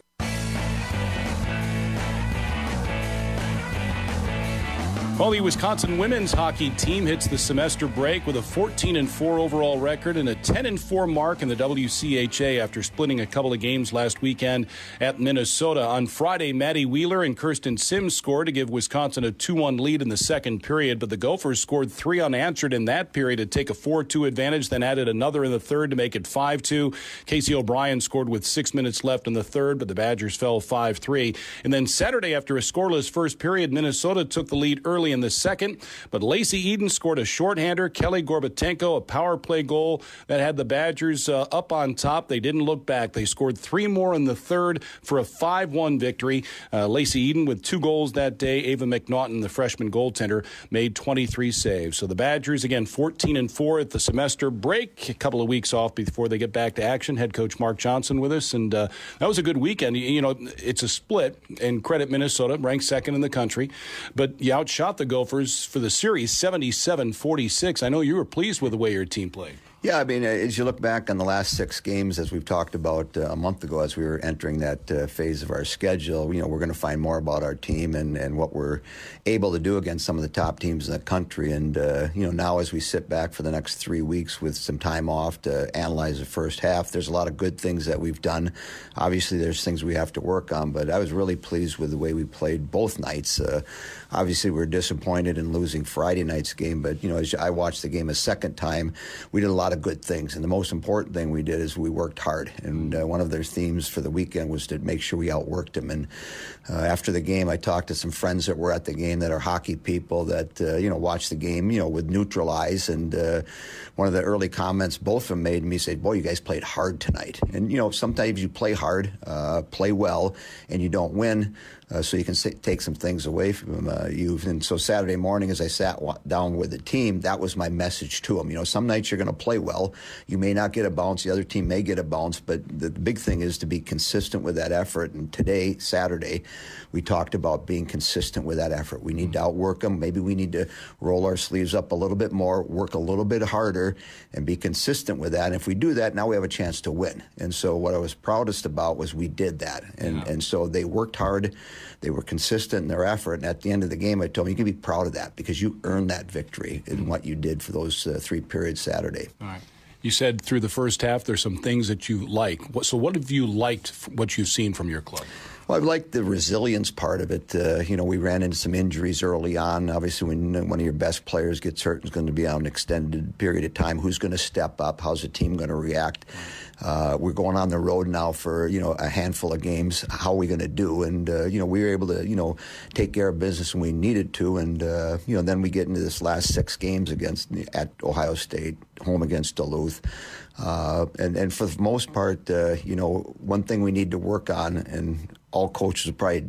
Well, the Wisconsin women's hockey team hits the semester break with a fourteen and four overall record and a ten and four mark in the W C H A after splitting a couple of games last weekend at Minnesota. On Friday, Maddie Wheeler and Kirsten Sims scored to give Wisconsin a two one lead in the second period, but the Gophers scored three unanswered in that period to take a four two advantage, then added another in the third to make it five two. Casey O'Brien scored with six minutes left in the third, but the Badgers fell five three. And then Saturday, after a scoreless first period, Minnesota took the lead early in the second, but Lacey Eden scored a shorthander. Kelly Gorbatenko, a power play goal that had the Badgers uh, up on top. They didn't look back. They scored three more in the third for a five one victory. Uh, Lacey Eden with two goals that day. Ava McNaughton, the freshman goaltender, made twenty-three saves. So the Badgers, again, fourteen and four at the semester break. A couple of weeks off before they get back to action. Head coach Mark Johnson with us, and uh, that was a good weekend. You know, it's a split, and credit Minnesota, ranked second in the country, but you outshot the Gophers for the series seventy-seven forty-six. I know you were pleased with the way your team played. Yeah, I mean, as you look back on the last six games, as we've talked about uh, a month ago, as we were entering that uh, phase of our schedule, you know, we're going to find more about our team and, and what we're able to do against some of the top teams in the country. And, uh, you know, now as we sit back for the next three weeks with some time off to analyze the first half, there's a lot of good things that we've done. Obviously, there's things we have to work on, but I was really pleased with the way we played both nights. Uh, obviously, we were disappointed in losing Friday night's game, but, you know, as I watched the game a second time, we did a lot of good things, and the most important thing we did is we worked hard, and uh, one of their themes for the weekend was to make sure we outworked them. And uh, after the game, I talked to some friends that were at the game that are hockey people that uh, you know watched the game you know with neutral eyes, and uh, one of the early comments both of them made to me said, "Boy, you guys played hard tonight." And you know sometimes you play hard, uh, play well, and you don't win. Uh, so you can say, take some things away from uh, you. And so Saturday morning, as I sat w- down with the team, that was my message to them. You know, some nights you're going to play well. You may not get a bounce. The other team may get a bounce. But the, the big thing is to be consistent with that effort. And today, Saturday, we talked about being consistent with that effort. We need to outwork them. Maybe we need to roll our sleeves up a little bit more, work a little bit harder, and be consistent with that. And if we do that, now we have a chance to win. And so what I was proudest about was we did that. And, yeah. and so they worked hard. They were consistent in their effort, and at the end of the game, I told them, you can be proud of that because you earned that victory in what you did for those uh, three periods Saturday. All right. You said through the first half there's some things that you like. So what have you liked, what you've seen from your club? Well, I like the resilience part of it. Uh, you know, we ran into some injuries early on. Obviously, when one of your best players gets hurt and is going to be out an extended period of time, who's going to step up? How's the team going to react? Uh, we're going on the road now for, you know, a handful of games. How are we going to do? And, uh, you know, we were able to, you know, take care of business when we needed to. And, uh, you know, then we get into this last six games against at Ohio State, home against Duluth. Uh, and, and for the most part, uh, you know, one thing we need to work on, and all coaches will probably,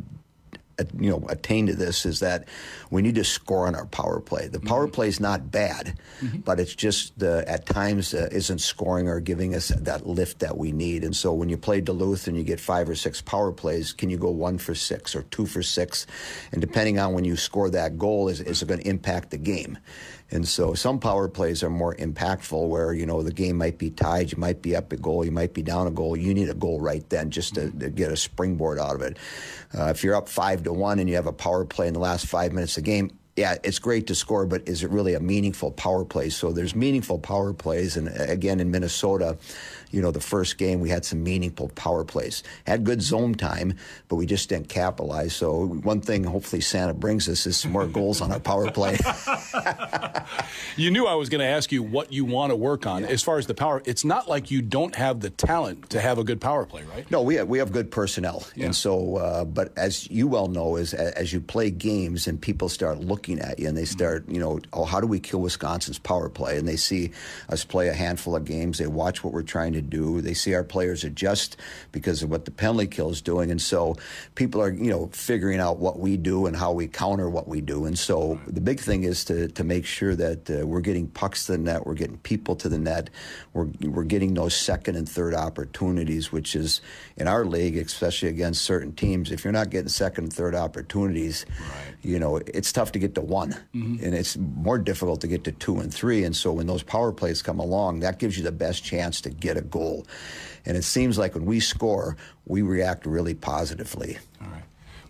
you know, attain to this, is that we need to score on our power play. The power mm-hmm. play is not bad, mm-hmm. but it's just uh, at times uh, isn't scoring or giving us that lift that we need. And so when you play Duluth and you get five or six power plays, can you go one for six or two for six? And depending on when you score that goal, is, is it going to impact the game? And so some power plays are more impactful where, you know, the game might be tied, you might be up a goal, you might be down a goal. You need a goal right then just to, to get a springboard out of it. Uh, if you're up five to one and you have a power play in the last five minutes of the game, yeah, it's great to score, but is it really a meaningful power play? So there's meaningful power plays. And again, in Minnesota, you know, the first game we had some meaningful power plays. Had good zone time, but we just didn't capitalize. So one thing hopefully Santa brings us is some more goals on our power play. You knew I was going to ask you what you want to work on. Yeah. As far as the power, it's not like you don't have the talent to have a good power play, right? No, we have, we have good personnel. Yeah. And so, uh, but as you well know, is as you play games and people start looking at you and they start, you know, oh, how do we kill Wisconsin's power play? And they see us play a handful of games. They watch what we're trying to do. They see our players adjust because of what the penalty kill is doing. And so people are, you know, figuring out what we do and how we counter what we do. And so the big thing is to to make sure that uh, we're getting pucks to the net, we're getting people to the net, we're, we're getting those second and third opportunities, which is in our league, especially against certain teams, if you're not getting second and third opportunities, right. you know, it's tough to get to one. Mm-hmm. And it's more difficult to get to two and three. And so when those power plays come along, that gives you the best chance to get a goal. And it seems like when we score, we react really positively. All right.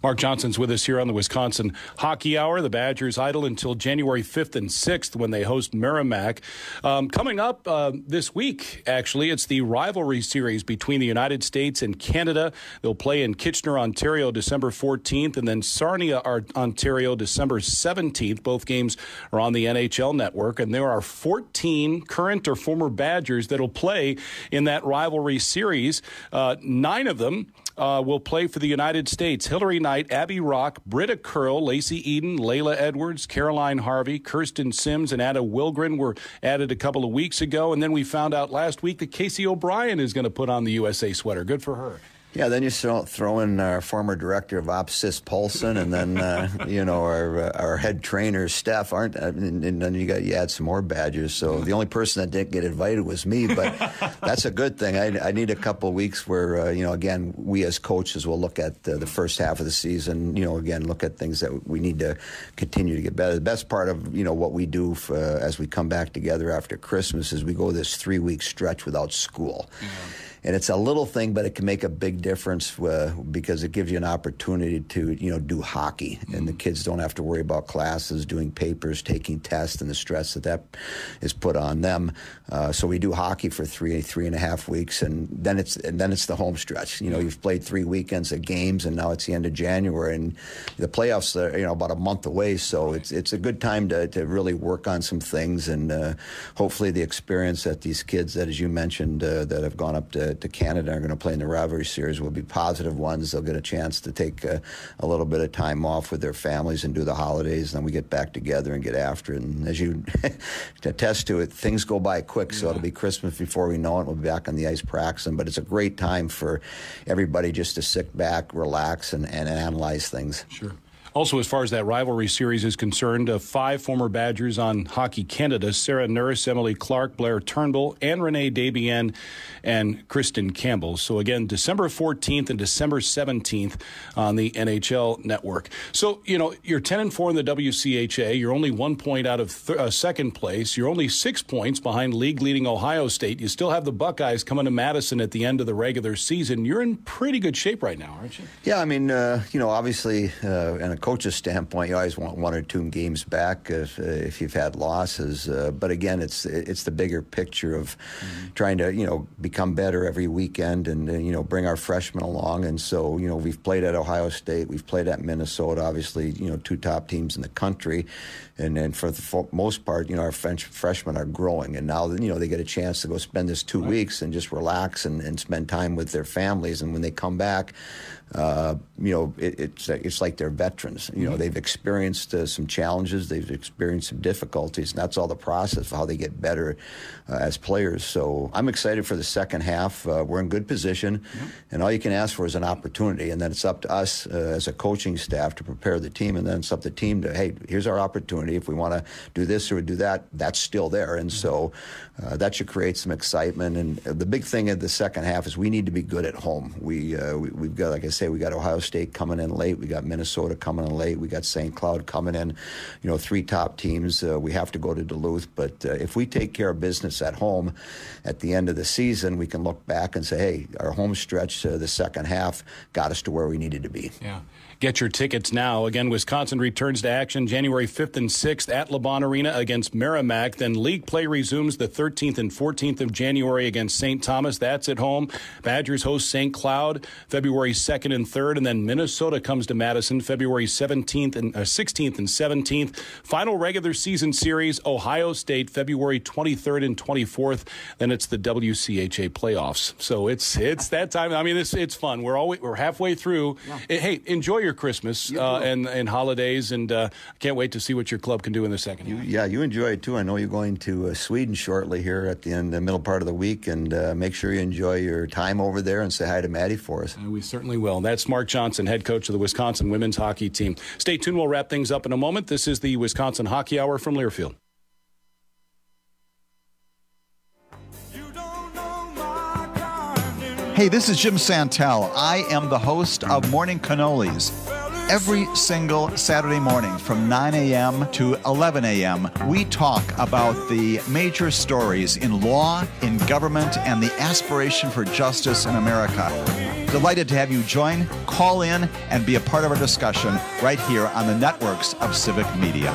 Mark Johnson's with us here on the Wisconsin Hockey Hour. The Badgers idle until January fifth and sixth when they host Merrimack. Um, coming up uh, this week, actually, it's the rivalry series between the United States and Canada. They'll play in Kitchener, Ontario, December fourteenth, and then Sarnia, Ontario, December seventeenth. Both games are on the N H L Network, and there are fourteen current or former Badgers that'll play in that rivalry series. Uh, nine of them Uh, will play for the United States. Hillary Knight, Abby Rock, Britta Curl, Lacey Eden, Layla Edwards, Caroline Harvey, Kirsten Sims, and Ada Wilgren were added a couple of weeks ago. And then we found out last week that Casey O'Brien is going to put on the U S A sweater. Good for her. Yeah, then you throw in our former director of ops, Sis Polson, and then uh, you know our uh, our head trainer, Steph. Aren't and, and then you got you add some more Badgers. So the only person that didn't get invited was me, but that's a good thing. I, I need a couple of weeks where uh, you know again we as coaches will look at uh, the first half of the season. You know again look at things that we need to continue to get better. The best part of you know what we do for, uh, as we come back together after Christmas is we go this three week stretch without school. Mm-hmm. And it's a little thing, but it can make a big difference uh, because it gives you an opportunity to, you know, do hockey. Mm-hmm. And the kids don't have to worry about classes, doing papers, taking tests, and the stress that that is put on them. Uh, so we do hockey for three, three and a half weeks, and then it's and then it's the home stretch. You know, you've played three weekends of games, and now it's the end of January, and the playoffs are, you know, about a month away. So it's it's a good time to, to really work on some things, and uh, hopefully the experience that these kids that, as you mentioned, uh, that have gone up to to Canada are going to play in the rivalry series will be positive ones. They'll get a chance to take a, a little bit of time off with their families and do the holidays, and then we get back together and get after it. And as you attest to it, things go by quick, so yeah. It'll be Christmas before we know it. We'll be back on the ice practicing, but it's a great time for everybody just to sit back, relax, and, and analyze things. Sure. Also, as far as that rivalry series is concerned, uh, five former Badgers on Hockey Canada: Sarah Nurse, Emily Clark, Blair Turnbull, Anne Renee Desbiens, and Kristen Campbell. So again, December fourteenth and December seventeenth on the N H L Network. So, you know, you're ten and four in the W C H A. You're only one point out of th- uh, second place. You're only six points behind league-leading Ohio State. You still have the Buckeyes coming to Madison at the end of the regular season. You're in pretty good shape right now, aren't you? Yeah, I mean, uh, you know, obviously, uh, and a coach's standpoint, you always want one or two games back if uh, if you've had losses. Uh, but again, it's it's the bigger picture of mm-hmm. trying to you know become better every weekend and uh, you know bring our freshmen along. And so you know we've played at Ohio State, we've played at Minnesota, obviously you know two top teams in the country, and then for the for most part, you know our French freshmen are growing, and now you know they get a chance to go spend this two right. weeks and just relax and, and spend time with their families. And when they come back, Uh, you know, it, it's it's like they're veterans. You know, mm-hmm. they've experienced uh, some challenges, they've experienced some difficulties, and that's all the process of how they get better uh, as players. So I'm excited for the second half. Uh, we're in good position, mm-hmm. and all you can ask for is an opportunity, and then it's up to us uh, as a coaching staff to prepare the team, and then it's up to the team to, hey, here's our opportunity. If we want to do this or do that, that's still there. And mm-hmm. so uh, that should create some excitement. And the big thing in the second half is we need to be good at home. We, uh, we we've got, like I say, we got Ohio State coming in late. We got Minnesota coming in late. We got Saint Cloud coming in. You know, three top teams. Uh, we have to go to Duluth. But uh, if we take care of business at home at the end of the season, we can look back and say, hey, our home stretch, uh, the second half, got us to where we needed to be. Yeah. Get your tickets now. Again, Wisconsin returns to action January fifth and sixth at LeBon Arena against Merrimack. Then league play resumes the thirteenth and fourteenth of January against Saint Thomas. That's at home. Badgers host Saint Cloud February second and third. And then Minnesota comes to Madison February seventeenth and uh, sixteenth and seventeenth. Final regular season series, Ohio State February twenty-third and twenty-fourth. Then it's the W C H A playoffs. So it's it's that time. I mean, it's it's fun. We're always we're halfway through. Yeah. Hey, enjoy your Christmas uh, and, and holidays, and uh, can't wait to see what your club can do in the second half. Yeah, you enjoy it too. I know you're going to uh, Sweden shortly here at the end, the middle part of the week, and uh, make sure you enjoy your time over there and say hi to Maddie for us. Uh, we certainly will. That's Mark Johnson, head coach of the Wisconsin women's hockey team. Stay tuned. We'll wrap things up in a moment. This is the Wisconsin Hockey Hour from Learfield. Hey, this is Jim Santel. I am the host of Morning Cannolis. Every single Saturday morning from nine a.m. to eleven a.m., we talk about the major stories in law, in government, and the aspiration for justice in America. delighted to have you join, call in, and be a part of our discussion right here on the networks of Civic Media.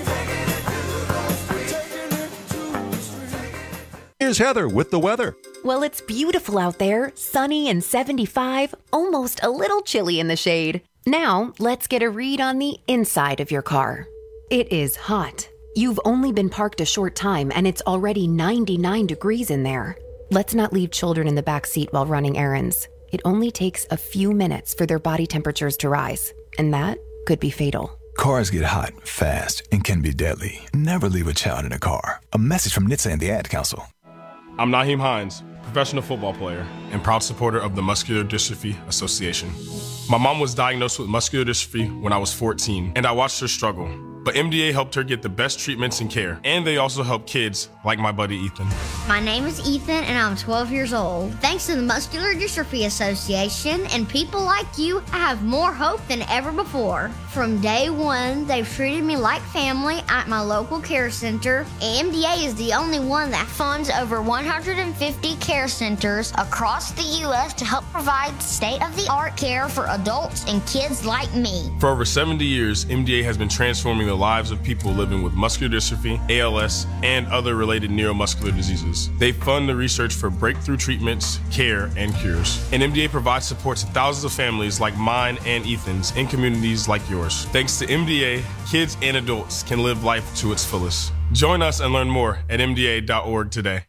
Here's Heather with the weather. Well, it's beautiful out there, sunny and seventy-five, almost a little chilly in the shade. Now, let's get a read on the inside of your car. It is hot. You've only been parked a short time and it's already ninety-nine degrees in there. Let's not leave children in the back seat while running errands. It only takes a few minutes for their body temperatures to rise, and that could be fatal. Cars get hot, fast, and can be deadly. Never leave a child in a car. A message from N H T S A and the Ad Council. I'm Naheem Hines, professional football player and proud supporter of the Muscular Dystrophy Association. My mom was diagnosed with muscular dystrophy when I was fourteen, and I watched her struggle. But M D A helped her get the best treatments and care, and they also help kids like my buddy Ethan. My name is Ethan, and I'm twelve years old. Thanks to the Muscular Dystrophy Association and people like you, I have more hope than ever before. From day one, they've treated me like family at my local care center. M D A is the only one that funds over one hundred fifty care centers across the U S to help provide state-of-the-art care for adults and kids like me. For over seventy years, M D A has been transforming the lives of people living with muscular dystrophy, A L S, and other related neuromuscular diseases. They fund the research for breakthrough treatments, care, and cures. And M D A provides support to thousands of families like mine and Ethan's in communities like yours. Thanks to M D A, kids and adults can live life to its fullest. Join us and learn more at M D A dot org today.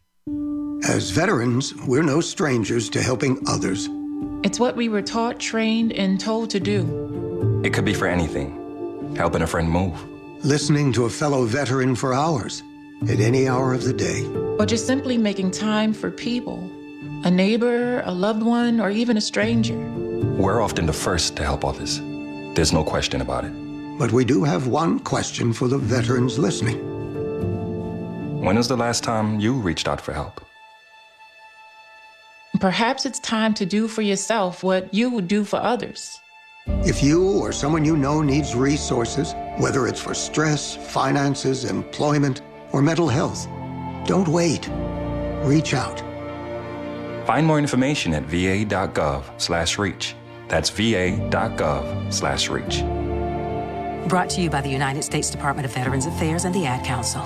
As veterans, we're no strangers to helping others. It's what we were taught, trained, and told to do. It could be for anything. Helping a friend move. Listening to a fellow veteran for hours, at any hour of the day. Or just simply making time for people. A neighbor, a loved one, or even a stranger. We're often the first to help others. There's no question about it. But we do have one question for the veterans listening. When was the last time you reached out for help? Perhaps it's time to do for yourself what you would do for others. If you or someone you know needs resources, whether it's for stress, finances, employment, or mental health, don't wait. Reach out. Find more information at V A dot gov slash reach. That's V A dot gov slash reach. Brought to you by the United States Department of Veterans Affairs and the Ad Council.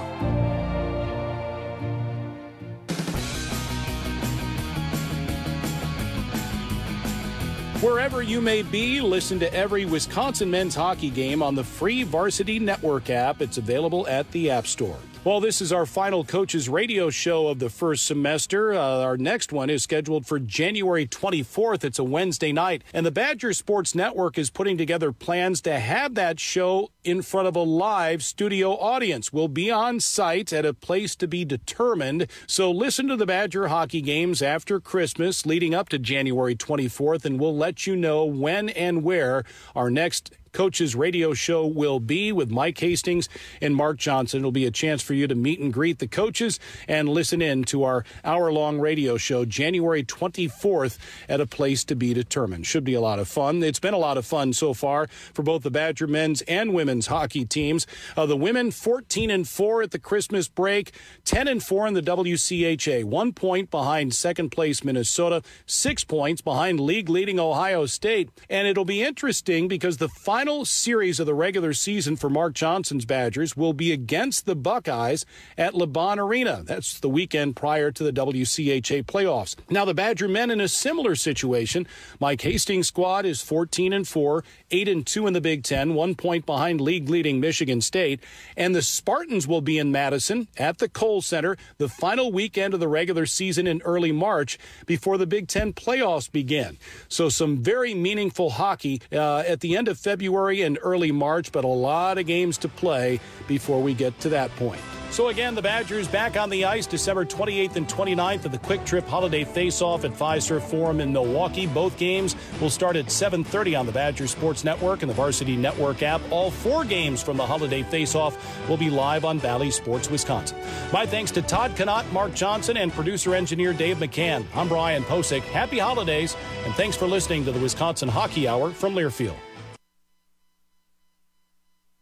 Wherever you may be, listen to every Wisconsin men's hockey game on the free Varsity Network app. It's available at the App Store. Well, this is our final Coaches Radio show of the first semester. Uh, our next one is scheduled for January twenty-fourth. It's a Wednesday night, and the Badger Sports Network is putting together plans to have that show in front of a live studio audience. We'll be on site at a place to be determined, so listen to the Badger hockey games after Christmas leading up to January twenty-fourth, and we'll let you know when and where our next Coaches Radio show will be with Mike Hastings and Mark Johnson. It'll be a chance for you to meet and greet the coaches and listen in to our hour-long radio show January twenty-fourth at a place to be determined. Should be a lot of fun. It's been a lot of fun so far for both the Badger men's and women's hockey teams. Uh, the women fourteen and four at the Christmas break, ten and four in the W C H A, one point behind second place Minnesota, six points behind league-leading Ohio State. And it'll be interesting because the final Final series of the regular season for Mark Johnson's Badgers will be against the Buckeyes at LeBron Arena. That's the weekend prior to the W C H A playoffs. Now, the Badger men in a similar situation. Mike Hastings' squad is fourteen and four, eight and two in the Big Ten, one point behind league-leading Michigan State. And the Spartans will be in Madison at the Kohl Center the final weekend of the regular season in early March before the Big Ten playoffs begin. So some very meaningful hockey uh, at the end of February and early March, but a lot of games to play before we get to that point. So again, the Badgers back on the ice December twenty-eighth and twenty-ninth at the Quick Trip Holiday Face-Off at Fiserv Forum in Milwaukee. Both games will start at seven thirty on the Badger Sports Network and the Varsity Network app. All four games from the Holiday Face-Off will be live on Valley Sports Wisconsin. My thanks to Todd Connaught, Mark Johnson, and producer-engineer Dave McCann. I'm Brian Posick. Happy holidays, and thanks for listening to the Wisconsin Hockey Hour from Learfield.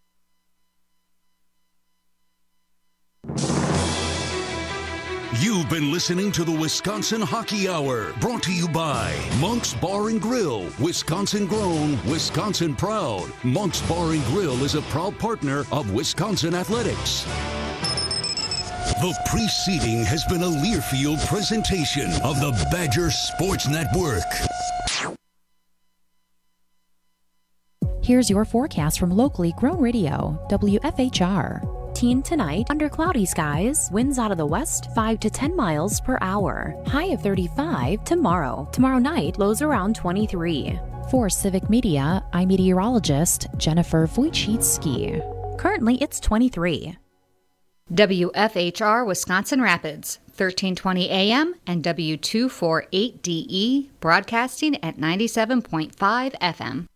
You've been listening to the Wisconsin Hockey Hour, brought to you by Monk's Bar and Grill. Wisconsin grown, Wisconsin proud. Monk's Bar and Grill is a proud partner of Wisconsin Athletics. The preceding has been a Learfield presentation of the Badger Sports Network. Here's your forecast from locally grown radio, W F H R. Teen tonight, under cloudy skies, winds out of the west, five to ten miles per hour. High of thirty-five tomorrow. Tomorrow night, lows around twenty-three. For Civic Media, I'm meteorologist Jennifer Wojcicki. Currently, it's twenty-three. W F H R Wisconsin Rapids, thirteen twenty A M and W two forty-eight D E, broadcasting at ninety-seven point five F M.